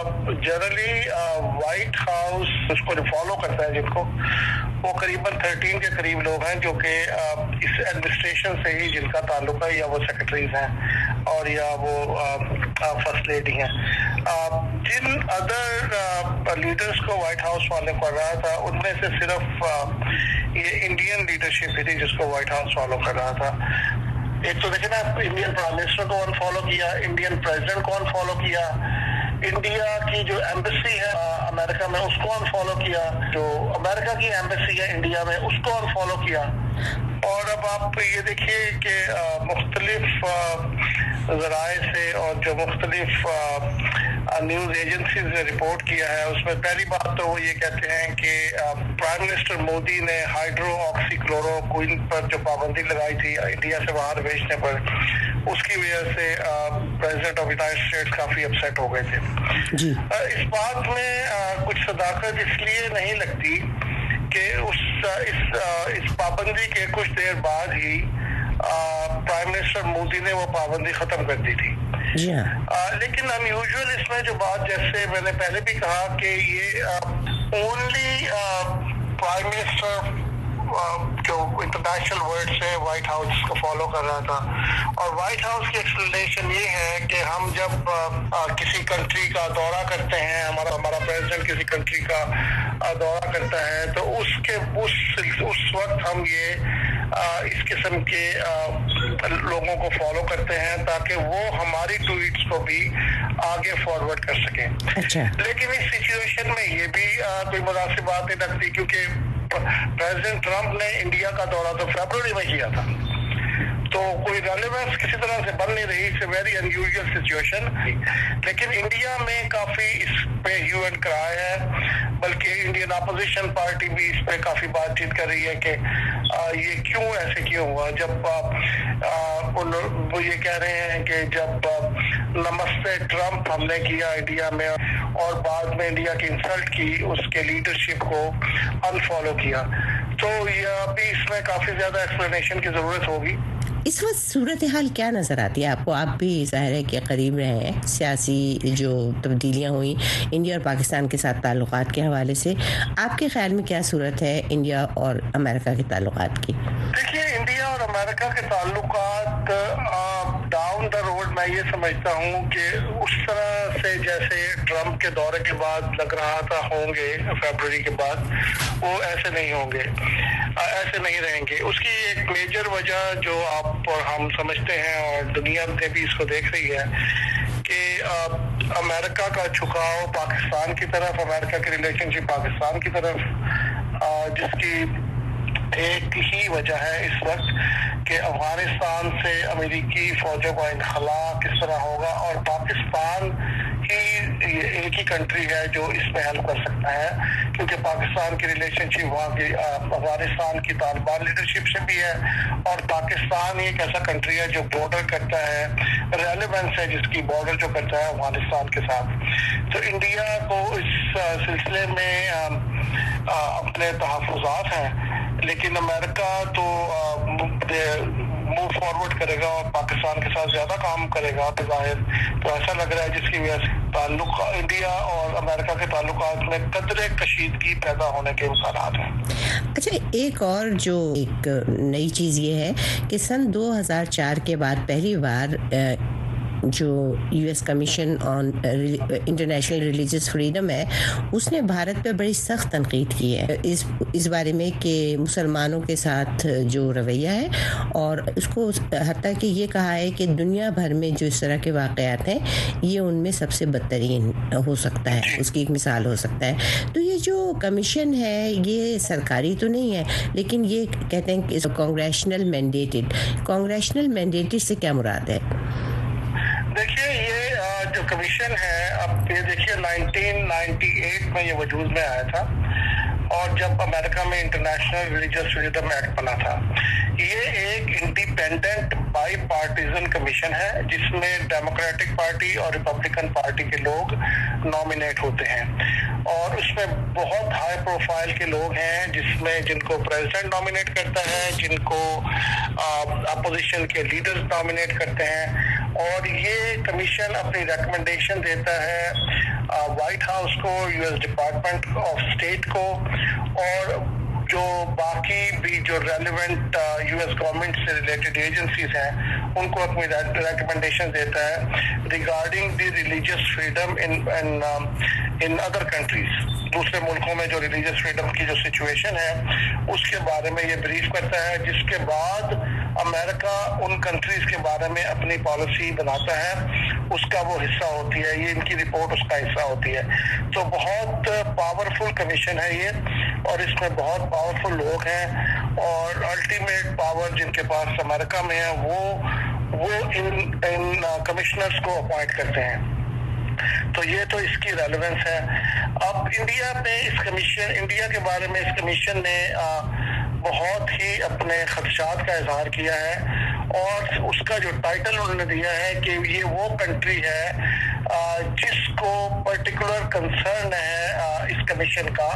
जनरली वाइट हाउस उसको फॉलो करता है, जिनको वो करीबन थर्टीन के करीब लोग हैं जो कि इस एडमिनिस्ट्रेशन से ही जिनका ताल्लुक है, या वो सेक्रेटरीज हैं और या वो फर्स्ट लेडी हैं। जिन अदर लीडर्स को वाइट हाउस फॉलो कर रहा था उनमें से सिर्फ ये इंडियन लीडरशिप थी जिसको वाइट हाउस फॉलो कर रहा था। एक तो देखिए ना, इंडियन प्राइम मिनिस्टर को अनफॉलो किया, इंडियन प्रेसिडेंट को अनफॉलो किया, इंडिया की जो एम्बेसी है अमेरिका में उसको अनफॉलो किया, जो अमेरिका की एम्बेसी है इंडिया में उसको अनफॉलो किया। और अब आप ये देखिए कि मुख्तलिफ ज़राए से और जो मुख्तलिफ न्यूज़ एजेंसीज ने रिपोर्ट किया है उसमें पहली बात तो वो ये कहते हैं कि प्राइम मिनिस्टर मोदी ने हाइड्रो ऑक्सी क्लोरोक्विन पर जो पाबंदी लगाई थी इंडिया से बाहर भेजने पर, उसकी वजह से प्रेसिडेंट ऑफ यूनाइटेड स्टेट्स काफ़ी अपसेट हो गए थे। जी। इस बात में कुछ सदाकत इसलिए नहीं लगती कि उस इस इस पाबंदी के कुछ देर बाद ही प्राइम मिनिस्टर मोदी ने वो पाबंदी ख़त्म कर दी थी। आ, लेकिन अनयूजुअल इसमें जो बात, जैसे मैंने पहले भी कहा कि ये ओनली प्राइम मिनिस्टर जो इंटरनेशनल वर्ड से वाइट हाउस को फॉलो कर रहा था, और वाइट हाउस की एक्सप्लेनेशन ये है कि हम जब आ, किसी कंट्री का दौरा करते हैं, हमारा हमारा प्रेसिडेंट किसी कंट्री का आ, दौरा करता है तो उसके उस उस वक्त हम ये आ, इस किस्म के आ, लोगों को फॉलो करते हैं ताकि वो हमारी ट्वीट्स को भी आगे फॉरवर्ड कर सकें। अच्छा। लेकिन इस सिचुएशन में ये भी आ, कोई मुनासिब बात नहीं लगती, क्योंकि प्रेसिडेंट ट्रंप ने इंडिया का दौरा तो फरवरी में किया था, तो कोई रेलेवेंस किसी तरह से बन नहीं रही। It's a very unusual situation. लेकिन इंडिया में काफ़ी इस पे ह्यू एंड क्राई है, बल्कि इंडियन अपोजिशन पार्टी भी इस पे काफ़ी बातचीत कर रही है कि आ, ये क्यों ऐसे क्यों हुआ। जब आ, आ, उन वो ये कह रहे हैं कि जब आ, नमस्ते ट्रंप हमने किया इंडिया में और बाद में इंडिया की इंसल्ट की, उसके लीडरशिप को अनफॉलो किया, तो ये अभी इसमें काफ़ी ज़्यादा एक्सप्लेनेशन की ज़रूरत होगी। इस वक्त सूरत हाल क्या नज़र आती है आपको? आप भी ज़ाहिर है कि करीब रहे हैं सियासी जो तब्दीलियाँ हुई इंडिया और पाकिस्तान के साथ ताल्लुकात के हवाले से, आपके ख्याल में क्या सूरत है इंडिया और अमेरिका के ताल्लुकात की? देखिए, इंडिया और अमेरिका के ताल्लुकात डाउन द रोड मैं ये समझता हूँ कि उस तरह से जैसे ट्रंप के दौरे के बाद लग रहा था होंगे फरवरी के बाद, वो ऐसे नहीं होंगे, ऐसे नहीं रहेंगे। उसकी एक मेजर वजह जो आप और हम समझते हैं और दुनिया में भी इसको देख रही है कि امریکہ کا جھکاؤ پاکستان کی طرف، امریکہ کی ریلیشن شپ پاکستان کی طرف، جس کی ایک ہی وجہ ہے اس وقت کہ افغانستان سے امریکی فوجوں کا انخلا کس طرح ہوگا، اور پاکستان ہی ایک ہی کنٹری ہے جو اس میں ہیلپ کر سکتا ہے، کیونکہ پاکستان کی ریلیشن شپ وہاں کی افغانستان کی طالبان لیڈرشپ سے بھی ہے، اور پاکستان ایک ایسا کنٹری ہے جو بارڈر کرتا ہے، ریلیونس ہے جس کی بارڈر جو کرتا ہے افغانستان کے ساتھ۔ تو انڈیا کو اس سلسلے میں اپنے تحفظات ہیں، لیکن امریکہ تو موو فارورڈ کرے گا اور پاکستان کے ساتھ زیادہ کام کرے گا بظاہر، تو ایسا لگ رہا ہے جس کی وجہ سے تعلق انڈیا اور امریکہ کے تعلقات میں قدرے کشیدگی پیدا ہونے کے امکانات ہیں۔ اچھا، ایک اور جو ایک نئی چیز یہ ہے کہ سن دو ہزار چار کے بعد پہلی بار جو U S commission on international religious freedom ہے، اس نے بھارت پہ بڑی سخت تنقید کی ہے اس اس بارے میں کہ مسلمانوں کے ساتھ جو رویہ ہے، اور اس کو حتیٰ کہ یہ کہا ہے کہ دنیا بھر میں جو اس طرح کے واقعات ہیں یہ ان میں سب سے بدترین ہو سکتا ہے، اس کی ایک مثال ہو سکتا ہے۔ تو یہ جو کمیشن ہے یہ سرکاری تو نہیں ہے، لیکن یہ کہتے ہیں کہ کانگریشنل مینڈیٹڈ کانگریشنل مینڈیٹڈ سے کیا مراد ہے؟ دیکھیے، یہ جو کمیشن ہے، اب یہ دیکھیے نائنٹین نائنٹی ایٹ میں یہ وجود میں آیا تھا، اور جب امریکہ میں انٹرنیشنل ریلیجیس فریڈم ایکٹ بنا تھا، یہ ایک انڈیپینڈنٹ بائی پارٹیزن کمیشن ہے جس میں ڈیموکریٹک پارٹی اور ریپبلکن پارٹی کے لوگ نامینیٹ ہوتے ہیں، اور اس میں بہت ہائی پروفائل کے لوگ ہیں، جس میں جن کو پریزیڈنٹ نامینیٹ کرتا ہے، جن کو اپوزیشن کے لیڈرز نامینیٹ کرتے ہیں، اور یہ کمیشن اپنی ریکمنڈیشن دیتا ہے وائٹ ہاؤس کو، U S department of state کو، اور جو باقی بھی جو ریلیونٹ یو ایس گورنمنٹ سے ریلیٹڈ ایجنسیز ہیں ان کو اپنی ریکمنڈیشن دیتا ہے regarding the religious freedom in in other countries, دوسرے ملکوں میں جو ریلیجیس فریڈم کی جو سچویشن ہے اس کے بارے میں یہ بریف کرتا ہے، جس کے بعد امریکہ ان کنٹریز کے بارے میں اپنی پالیسی بناتا ہے، اس کا وہ حصہ ہوتی ہے، یہ ان کی رپورٹ اس کا حصہ ہوتی ہے۔ تو بہت پاورفل کمیشن ہے یہ، اور اس میں بہت پاورفل لوگ ہیں، اور الٹیمیٹ پاور جن کے پاس امریکہ میں ہے وہ وہ ان ان کمشنرز کو اپوائنٹ کرتے ہیں۔ تو یہ تو اس کی ریلیونس ہے۔ اب انڈیا میں اس کمیشن انڈیا کے بارے میں اس کمیشن نے بہت ہی اپنے خدشات کا اظہار کیا ہے، اور اس کا جو ٹائٹل انہوں نے دیا ہے کہ یہ وہ کنٹری ہے جس کو پرٹیکولر کنسرن ہے اس کمیشن کا،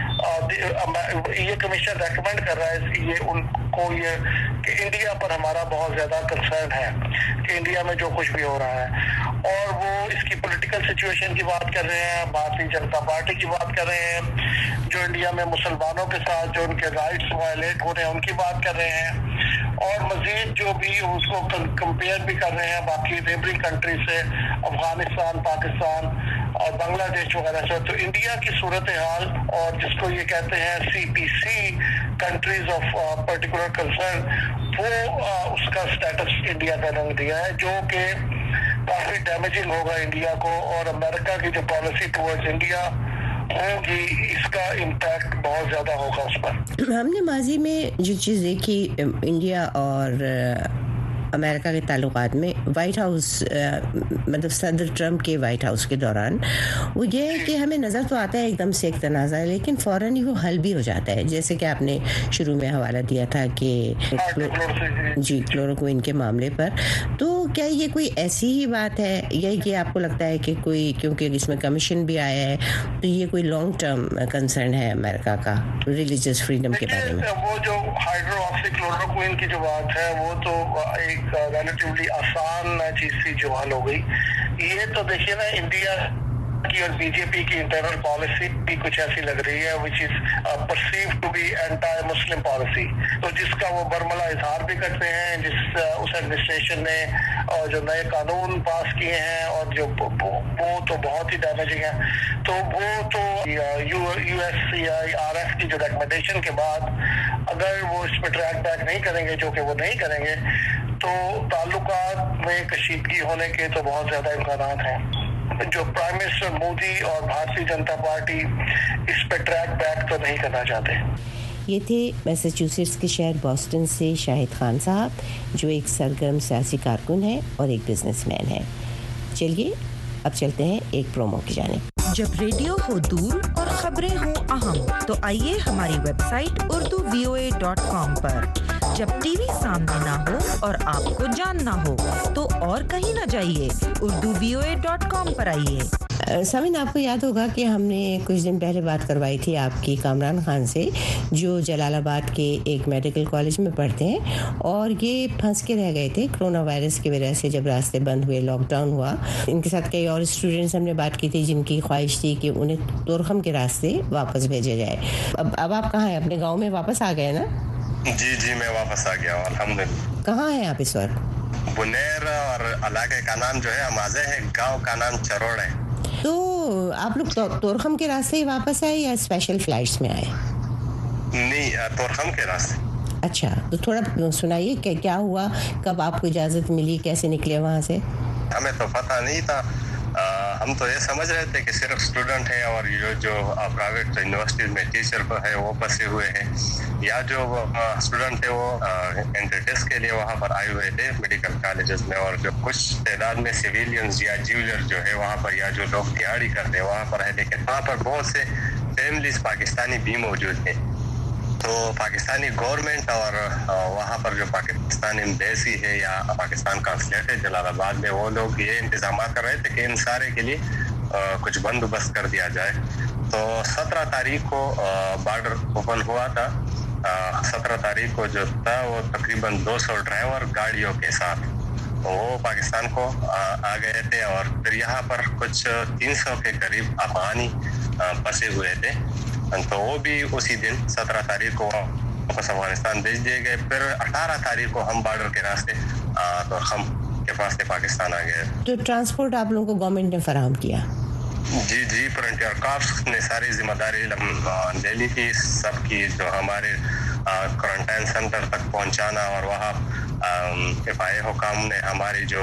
یہ کمیشن ریکمینڈ کر رہا ہے یہ ان کو یہ کہ انڈیا پر ہمارا بہت زیادہ کنسرن ہے کہ انڈیا میں جو کچھ بھی ہو رہا ہے، اور وہ اس کی پولیٹیکل سچویشن کی بات کر رہے ہیں، بھارتیہ جنتا پارٹی کی بات کر رہے ہیں، جو انڈیا میں مسلمانوں کے ساتھ جو ان کے رائٹس وائلیٹ ہو رہے ہیں ان کی بات کر رہے ہیں، اور مزید جو بھی اس کو کمپیئر بھی کر رہے ہیں باقی نیبرنگ کنٹری سے، افغانستان، پاکستان اور بنگلہ دیش وغیرہ سے۔ تو انڈیا کی صورتحال، اور جس کو یہ کہتے ہیں C P C countries of particular concern, وہ اس کا اسٹیٹس انڈیا کا رنگ دیا ہے، جو کہ کافی ڈیمیجنگ ہوگا انڈیا کو، اور امریکہ کی جو پالیسی ٹورڈز انڈیا ہوگی اس کا امپیکٹ بہت زیادہ ہوگا اس پر۔ ہم نے ماضی میں جو چیز دیکھی انڈیا اور امریکہ کے تعلقات میں وائٹ ہاؤس مطلب صدر ٹرمپ کے وائٹ ہاؤس کے دوران، وہ یہ ہے کہ ہمیں نظر تو آتا ہے ایک دم سے ایک تنازع ہے، لیکن فوراً ہی وہ حل بھی ہو جاتا ہے، جیسے کہ آپ نے شروع میں حوالہ دیا تھا کہ جی کلوروکوئن کے معاملے پر۔ تو کیا یہ کوئی ایسی ہی بات ہے، یا یہ آپ کو لگتا ہے کہ کوئی کیونکہ اس میں کمیشن بھی آیا ہے تو یہ کوئی لانگ ٹرم کنسرن ہے امریکہ کا ریلیجیس فریڈم کے بارے میں؟ وہ جو ہائیڈرو آکسی کلوروکوئن کی جو بات ہے وہ تو ایک ریلیٹیولی آسان چیز تھی جو حل ہو گئی۔ یہ تو دیکھیے نا، انڈیا کی اور بی جے پی کی انٹرنل پالیسی بھی کچھ ایسی لگ رہی ہے which is perceive to be anti Muslim policy, تو جس کا وہ برملا اظہار بھی کرتے ہیں، جس اس ایڈمنسٹریشن نے جو نئے قانون پاس کیے ہیں اور جو وہ تو بہت ہی ڈیمیجنگ ہے۔ تو وہ تو یو ایس یا آر ایف کی جو ریکمنڈیشن کے بعد اگر وہ اس پہ ٹریک بیک نہیں کریں گے، جو کہ وہ نہیں کریں گے، تو تعلقات میں کشیدگی ہونے کے تو بہت زیادہ امکانات ہیں۔ जो प्राइम मिनिस्टर मोदी और भारतीय जनता पार्टी इस पे ट्रैक बैक तो नहीं करना चाहते। ये थे मैसाचुसेट्स के शहर बॉस्टन से शाहिद खान साहब, जो एक सरगर्म सियासी कारकुन है और एक बिजनेसमैन है। चलिए अब चलते हैं एक प्रोमो की जानिब। जब रेडियो हो दूर और खबरें हो अहम, तो आइए हमारी website Urdu V O A dot com पर। जब टीवी सामने ना हो और आपको जानना हो, तो और कहीं ना जाइए, Urdu V O A dot com पर आइए। सामिन, आपको याद होगा कि हमने कुछ दिन पहले बात करवाई थी आपकी कामरान खान से, जो जलालाबाद के एक मेडिकल कॉलेज में पढ़ते हैं और ये फंस के रह गए थे कोरोना वायरस की वजह से। जब रास्ते बंद हुए, लॉकडाउन हुआ, इनके साथ कई और स्टूडेंट्स हमने बात की थी जिनकी ख्वाहिश थी कि उन्हें तोरखम के रास्ते वापस भेजा जाए। अब अब आप कहाँ हैं? अपने गाँव में वापस आ गए ना? जी जी मैं वापस आ गया हूँ, अल्हम्दुलिल्लाह। कहाँ हैं आप इस वक्त? बुनेर और इलाके का नाम जो है अमाज़े है, गांव का नाम चरोड़ है। तो आप लोग तो, तोरखम के रास्ते ही वापस आए या स्पेशल फ्लाइट्स में आए? नहीं, तोरखम के रास्ते। अच्छा, तो थोड़ा सुनाइए कि क्या हुआ, कब आपको इजाज़त मिली, कैसे निकले वहाँ से? हमें तो पता नहीं था। आ, हम तो ये समझ रहे थे कि सिर्फ स्टूडेंट है और जो जो प्राइवेट यूनिवर्सिटीज में टीचर है वो फंसे हुए हैं, या जो स्टूडेंट है वो एंट्री टेस्ट के लिए वहाँ पर आए हुए थे मेडिकल कॉलेजेस में, और जो कुछ तादाद में सिविलियंस या ज्यूलर जो है वहाँ पर, या जो लोग दिहाड़ी करते हैं वहाँ पर है। लेकिन वहाँ पर बहुत से फैमिलीज पाकिस्तानी भी मौजूद हैं। तो पाकिस्तानी गवर्नमेंट और वहाँ पर जो पाकिस्तानी एम्बेसी है या पाकिस्तान कांसुलेट है जलालाबाद में, वो लोग ये इंतजाम कर रहे थे कि इन सारे के लिए कुछ बंदोबस्त कर दिया जाए। तो सत्रह तारीख को बॉर्डर ओपन हुआ था। सत्रह तारीख को जो था वो तकरीबन दो सौ ड्राइवर गाड़ियों के साथ वो पाकिस्तान को आ गए थे, और फिर यहाँ पर कुछ तीन सौ के करीब अफगानी फंसे हुए थे। तो वो भी उसी दिन सत्रह तारीख को वापस अफगानिस्तान भेज दिए गए। फिर अठारह तारीख को हम बॉर्डर के रास्ते तो हम के पास से पाकिस्तान आ गए। तो ट्रांसपोर्ट आप लोगों को गवर्नमेंट ने फराहम किया? जी जी फ्रंटियर कॉर्प्स ने सारी जिम्मेदारी ले ली थी सबकी, जो हमारे क्वारंटाइन सेंटर तक पहुंचाना, और वहाँ इफ़ाए हुकाम ने हमारी जो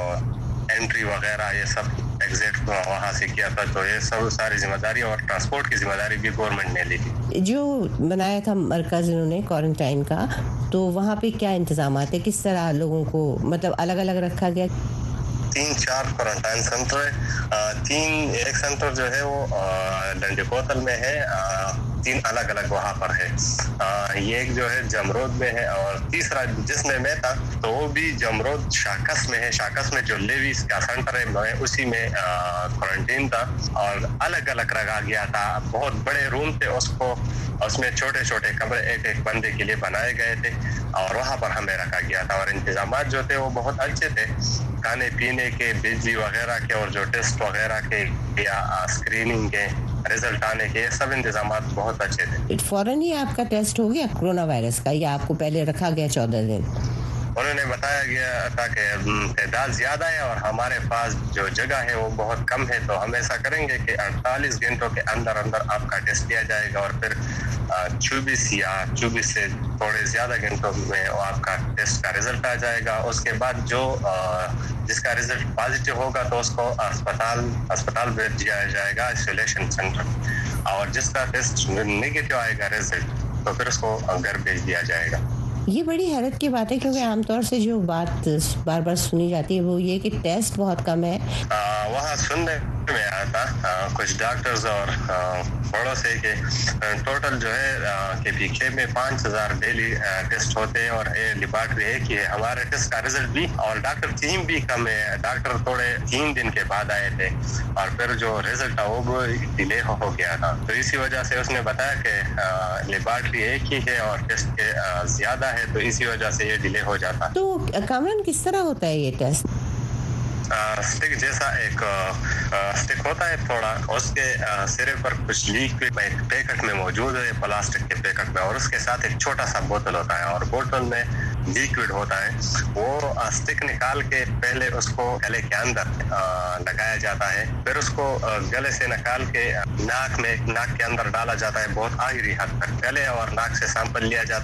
एंट्री वगैरह ये सब एग्जिट वहाँ से किया था। तो ये सब सारी जिम्मेदारी और ट्रांसपोर्ट की जिम्मेदारी भी गवर्नमेंट ने ली थी। जो बनाया था मरकज़ इन्होंने क्वारंटाइन का, तो वहाँ पे क्या इंतजाम है, किस तरह लोगों को मतलब अलग अलग रखा गया? तीन चार क्वारंटाइन सेंटर है। तीन एक सेंटर जो है वो डंडी कोतल में है, तीन अलग अलग वहाँ पर है। आ, ये एक जो है जमरोद में है, और तीसरा जिसमें मैं था तो वो भी जमरोद शाकस में है। शाकस में जो लेविस का सेंटर है मैं उसी में क्वारंटीन था, और अलग अलग रखा गया था। बहुत बड़े रूम थे, उसको उसमें छोटे छोटे कमरे एक एक बंदे के लिए बनाए गए थे, और वहाँ पर हमें रखा गया था। और इंतजाम जो थे वो बहुत अच्छे थे, खाने पीने के, बिजली वगैरह के, और जो टेस्ट वगैरह के या स्क्रीनिंग के रिजल्ट आने के, सब इंतजाम बहुत अच्छे थे। फौरन ही आपका टेस्ट हो गया कोरोना वायरस का, या आपको पहले रखा गया चौदह दिन? उन्होंने बताया गया था कि तादाद ज्यादा है और हमारे पास जो जगह है वो बहुत कम है, तो हम ऐसा करेंगे कि अड़तालीस घंटों के अंदर अंदर आपका टेस्ट किया जाएगा, और फिर चौबीस या चौबीस से थोड़े ज्यादा घंटों में आपका टेस्ट का रिजल्ट आ जाएगा। उसके बाद जो जिसका रिजल्ट पॉजिटिव होगा तो उसको अस्पताल अस्पताल भेज दिया जाएगा, आइसोलेशन सेंटर, और जिसका टेस्ट नेगेटिव आएगा रिजल्ट तो फिर उसको घर भेज दिया जाएगा। ये बड़ी हैरत की बात है, क्योंकि आमतौर से जो बात बार बार सुनी जाती है वो ये कि टेस्ट बहुत कम है। वहाँ सुनने में आया था आ, कुछ डॉक्टर्स और बड़ों से कि टोटल जो है के पीछे में पाँच हजार डेली टेस्ट होते हैं, और ये लेबॉर्ट्री एक ही है। हमारे टेस्ट का रिजल्ट भी और डॉक्टर टीम भी कम है। डॉक्टर थोड़े तीन दिन के बाद आए थे, और फिर जो रिजल्ट था वो डिले हो गया था। तो इसी वजह से उसने बताया कि लेबॉर्ट्री एक ही है और टेस्ट के ज्यादा है, तो इसी वजह से ये डिले हो जाता। तो कामरान किस तरह होता है ये टेस्ट? स्टिक जैसा एक स्टिक होता है थोड़ा, उसके सिरे पर कुछ लिक्विड एक पैकेट में मौजूद है, प्लास्टिक के पैकेट में, और उसके साथ एक छोटा सा बोतल होता है, और बोतल में लिक्विड होता है। वो स्टिक निकाल के पहले उसको गले के अंदर लगाया जाता है, फिर उसको गले से निकाल के नाक में नाक के अंदर डाला जाता है बहुत आखिरी हद तक। गले और नाक से सैंपल लिया जाता है,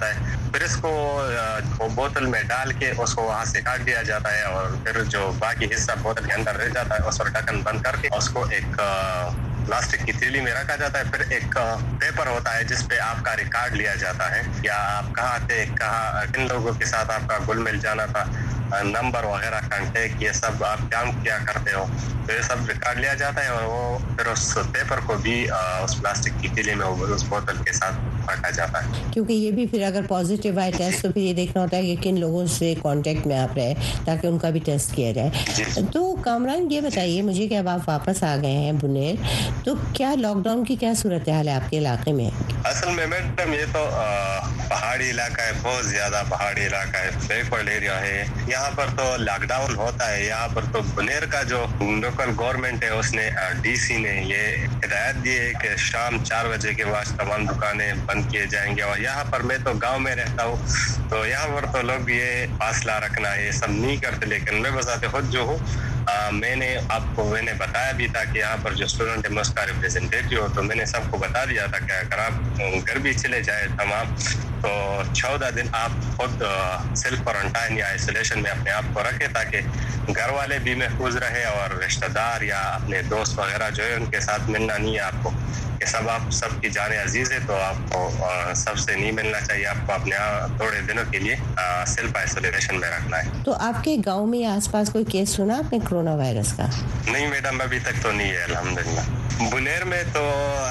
پھر اس کو وہ بوتل میں ڈال کے اس کو وہاں سے کاٹ دیا جاتا ہے اور پھر جو باقی حصہ بوتل کے اندر رہ جاتا ہے اس پر ڈھکن بند کر کے اس کو ایک پلاسٹک کی تھیلی میں رکھا جاتا ہے. پھر ایک پیپر ہوتا ہے جس پہ آپ کا ریکارڈ لیا جاتا ہے, یا آپ کہاں تھے, کہاں کن لوگوں کے ساتھ آپ کا گل مل جانا تھا, نمبر وغیرہ, کانٹیکٹ, یہ سب آپ کام کیا کرتے ہو, تو یہ سب ریکارڈ لیا جاتا ہے اور وہ پھر اس پیپر کو بھی اس پلاسٹک کی تھیلی میں اس بوتل کے ساتھ رکھا جاتا ہے. کیونکہ یہ بھی پھر اگر پازیٹیو آئے ٹیسٹ تو پھر یہ دیکھنا ہوتا ہے کہ کن لوگوں سے کانٹیکٹ میں آپ رہے تاکہ ان کا بھی ٹیسٹ کیا جائے. تو کامران یہ بتائیے مجھے کہ اب آپ واپس آ گئے ہیں بنیر, تو کیا لاک ڈاؤن کی کیا صورتحال ہے آپ کے علاقے میں؟ اصل میں میڈم یہ تو پہاڑی علاقہ ہے, بہت زیادہ پہاڑی علاقہ ہے, بیکورڈ ایریا ہے. یہاں پر تو لاک ڈاؤن ہوتا ہے. یہاں پر تو بنیر کا جو لوکل گورنمنٹ ہے اس نے ڈی سی نے یہ ہدایت دی ہے کہ شام چار بجے کے بعد تمام دکانیں بند کیے جائیں گے. اور یہاں پر میں تو گاؤں میں رہتا ہوں تو یہاں پر تو لوگ یہ فاصلہ رکھنا یہ سب نہیں کرتے, لیکن میں بذات خود جو ہوں آ, میں نے آپ کو میں نے بتایا بھی تھا کہ یہاں پر جو اسٹوڈنٹ ہے میں اس کا ریپریزنٹیٹیو ہوں, تو میں نے سب کو بتا دیا تھا کہ اگر آپ گھر بھی چلے جائے تمام تو چودہ دن آپ خود سیلف کوارنٹائن یا آئسولیشن میں اپنے آپ کو رکھے تاکہ گھر والے بھی محفوظ رہے اور رشتہ دار یا اپنے دوست وغیرہ جو ہے ان کے ساتھ ملنا نہیں ہے آپ کو, کہ سب آپ سب کی جان عزیز ہے تو آپ کو سب سے نہیں ملنا چاہیے, آپ کو اپنے تھوڑے دنوں کے لیے سیلف آئسولیشن میں رکھنا ہے. تو آپ کے گاؤں میں آس پاس کوئی کیس سنا آپ نے کرونا وائرس کا؟ نہیں میڈم ابھی تک تو نہیں ہے الحمدللہ. بنیر میں تو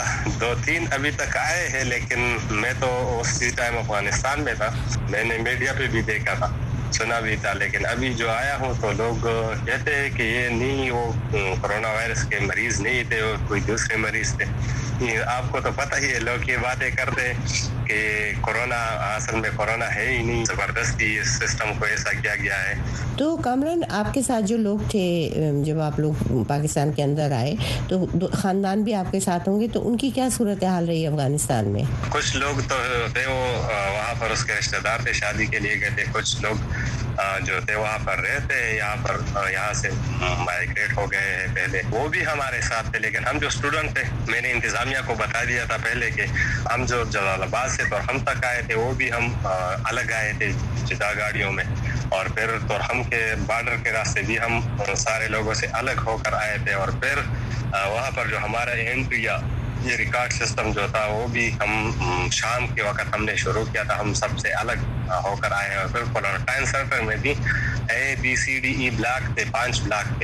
دو تین ابھی تک آئے ہیں, لیکن میں تو اسی ٹائم افغانستان میں تھا, میں نے میڈیا پہ بھی دیکھا تھا, سنا بھی تھا, لیکن ابھی جو آیا ہوں تو لوگ کہتے ہیں کہ یہ نہیں وہ کرونا وائرس کے مریض نہیں تھے, وہ کوئی دوسرے مریض تھے. آپ کو تو پتہ ہی ہے لوگ یہ باتیں کرتے ہیں کہ کرونا اصل میں کرونا ہے ہی نہیں, زبردستی اس سسٹم کو ایسا کیا گیا ہے. تو کامران آپ کے ساتھ جو لوگ تھے جب آپ لوگ پاکستان کے اندر آئے تو خاندان بھی آپ کے ساتھ ہوں گے, تو ان کی کیا صورتحال رہی افغانستان میں؟ کچھ لوگ تو تھے وہ وہاں پر اس کے رشتہ دار تھے, شادی کے لیے گئے تھے. کچھ لوگ جو تھے وہاں پر رہتے یہاں پر یہاں سے مائیگریٹ ہو گئے ہیں پہلے, وہ بھی ہمارے ساتھ تھے. لیکن ہم جو اسٹوڈنٹ تھے میں نے انتظامیہ کو بتا دیا تھا پہلے کہ ہم جو جلال آباد سے تورہم تک آئے تھے وہ بھی ہم الگ آئے تھے جدا گاڑیوں میں, اور پھر تورہم کے بارڈر کے راستے بھی ہم سارے لوگوں سے الگ ہو کر آئے تھے. اور پھر وہاں پر جو ہمارا انٹری یا یہ ریکارڈ سسٹم جو تھا وہ بھی ہم شام کے وقت ہم نے شروع کیا تھا, ہم سب سے الگ ہو کر آئے ہیں. اور پھر کوارنٹائن سینٹر میں بھی A B C D E block تھے, پانچ بلاک تھے,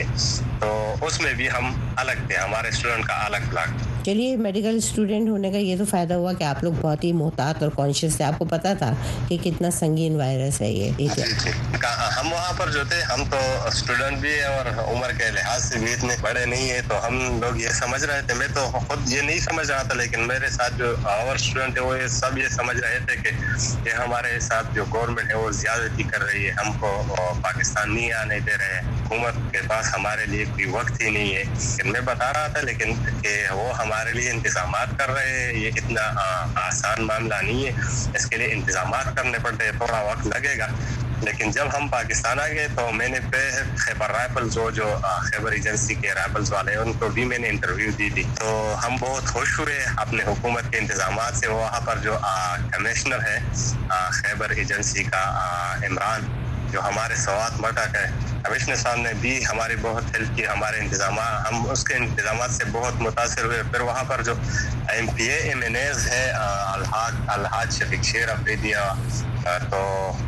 تو اس میں بھی ہم الگ تھے, ہمارے اسٹوڈنٹ کا الگ بلاک. چلیے میڈیکل اسٹوڈنٹ ہونے کا یہ تو فائدہ ہوا کہ آپ لوگ بہت ہی محتاط اور کانشیس تھے, آپ کو پتا تھا کہ کتنا سنگین وائرس ہے یہ. جی جی ہم وہاں پر جو تھے ہم تو اسٹوڈنٹ بھی ہیں اور عمر کے لحاظ سے بھی اتنے بڑے نہیں ہیں, تو ہم لوگ یہ سمجھ رہے تھے, میں تو خود یہ نہیں سمجھ رہا تھا, لیکن میرے ساتھ جو اور اسٹوڈنٹ ہیں وہ یہ سب یہ سمجھ رہے تھے کہ یہ ہمارے ساتھ جو گورنمنٹ ہے وہ زیادتی کر رہی ہے, ہم کو پاکستان نہیں آنے دے رہے ہیں, حکومت کے پاس ہمارے لیے کوئی وقت ہی نہیں ہے. میں بتا رہا تھا لیکن کہ وہ ہمارے لیے انتظامات کر رہے ہیں, یہ اتنا آسان معاملہ نہیں ہے, اس کے لیے انتظامات کرنے پڑتے ہیں, تھوڑا وقت لگے گا. لیکن جب ہم پاکستان آ گئے تو میں نے خیبر رائفلز وہ جو خیبر ایجنسی کے رائفلز والے ہیں ان کو بھی میں نے انٹرویو دی تھی, تو ہم بہت خوش ہوئے اپنے حکومت کے انتظامات سے. وہاں پر جو کمشنر ہے خیبر ایجنسی کا عمران, جو ہمارے سوات مٹا کا کمشنر صاحب نے بھی ہماری بہت ہیلپ کی, ہمارے انتظامات ہم اس کے انتظامات سے بہت متاثر ہوئے. پھر وہاں پر جو M P A M N As ہے الحاج الحاج شفیق شیر افریدیہ, تو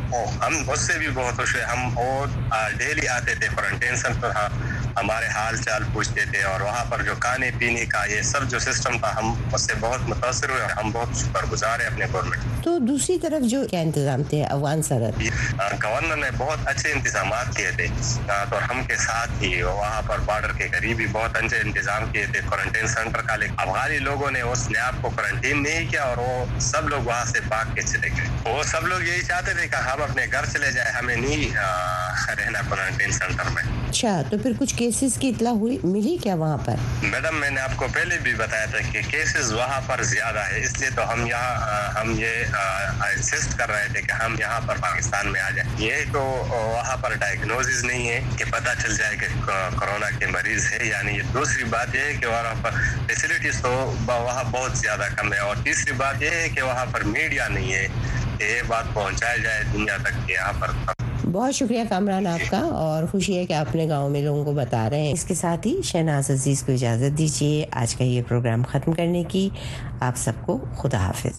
ہم اس سے بھی بہت خوش ہوئے. ہم وہ ڈیلی آتے تھے کوارنٹین سینٹر, ہمارے حال چال پوچھتے تھے, اور وہاں پر جو کھانے پینے کا یہ سب جو سسٹم تھا ہم اس سے بہت متاثر ہوئے, اور ہم بہت شکر گزار ہیں اپنے گورنمنٹ. تو دوسری طرف جو کیا انتظام تھے افغان سرحد, گورنر نے بہت اچھے انتظامات کیے تھے, تو ہم کے ساتھ ہی وہاں پر بارڈر کے قریب ہی بہت اچھے انتظام کیے تھے کوارنٹین سینٹر کا. لیکن افغانی لوگوں نے اس نے آپ کو کوارنٹین نہیں کیا اور وہ سب لوگ وہاں سے بھاگ کے چلے گئے. وہ سب لوگ یہی چاہتے تھے کہ ہم اپنے گھر چلے جائیں, ہمیں نہیں رہنا کوارنٹین سینٹر میں. اچھا, تو پھر کچھ کیسز کی اطلاع ہوئی ملی کیا وہاں پر؟ میڈم میں نے آپ کو پہلے بھی بتایا تھا کہ کیسز وہاں پر زیادہ ہے, اس لیے تو ہم یہاں ہم یہ انسسٹ کر رہے تھے کہ ہم یہاں پر پاکستان میں آ جائیں. یہ تو وہاں پر ڈائگنوزز نہیں ہے کہ پتہ چل جائے کہ کورونا کے مریض ہے, یعنی دوسری بات یہ ہے کہ وہاں پر فیسلٹیز تو وہاں بہت زیادہ کم ہے, اور تیسری بات یہ ہے کہ وہاں پر میڈیا نہیں ہے, ये बात पहुंचाया जाए दुनिया तक कि यहाँ पर। बहुत शुक्रिया कामरान आपका, और खुशी है कि आपने गांव में लोगों को बता रहे हैं। इसके साथ ही शहनाज अजीज को इजाज़त दीजिए आज का ये प्रोग्राम ख़त्म करने की। आप सबको खुदा हाफिज।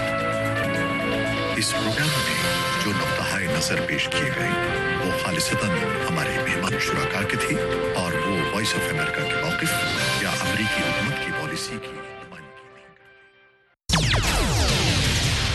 इस प्रोग्राम में जो नुक्ता नज़र पेश किए गए वो खालिसतन हमारे मेहमान शुराका के थे और वो वॉइस ऑफ अमेरिका के मौक़िफ़ या अमेरिकी हुकूमत की पॉलिसी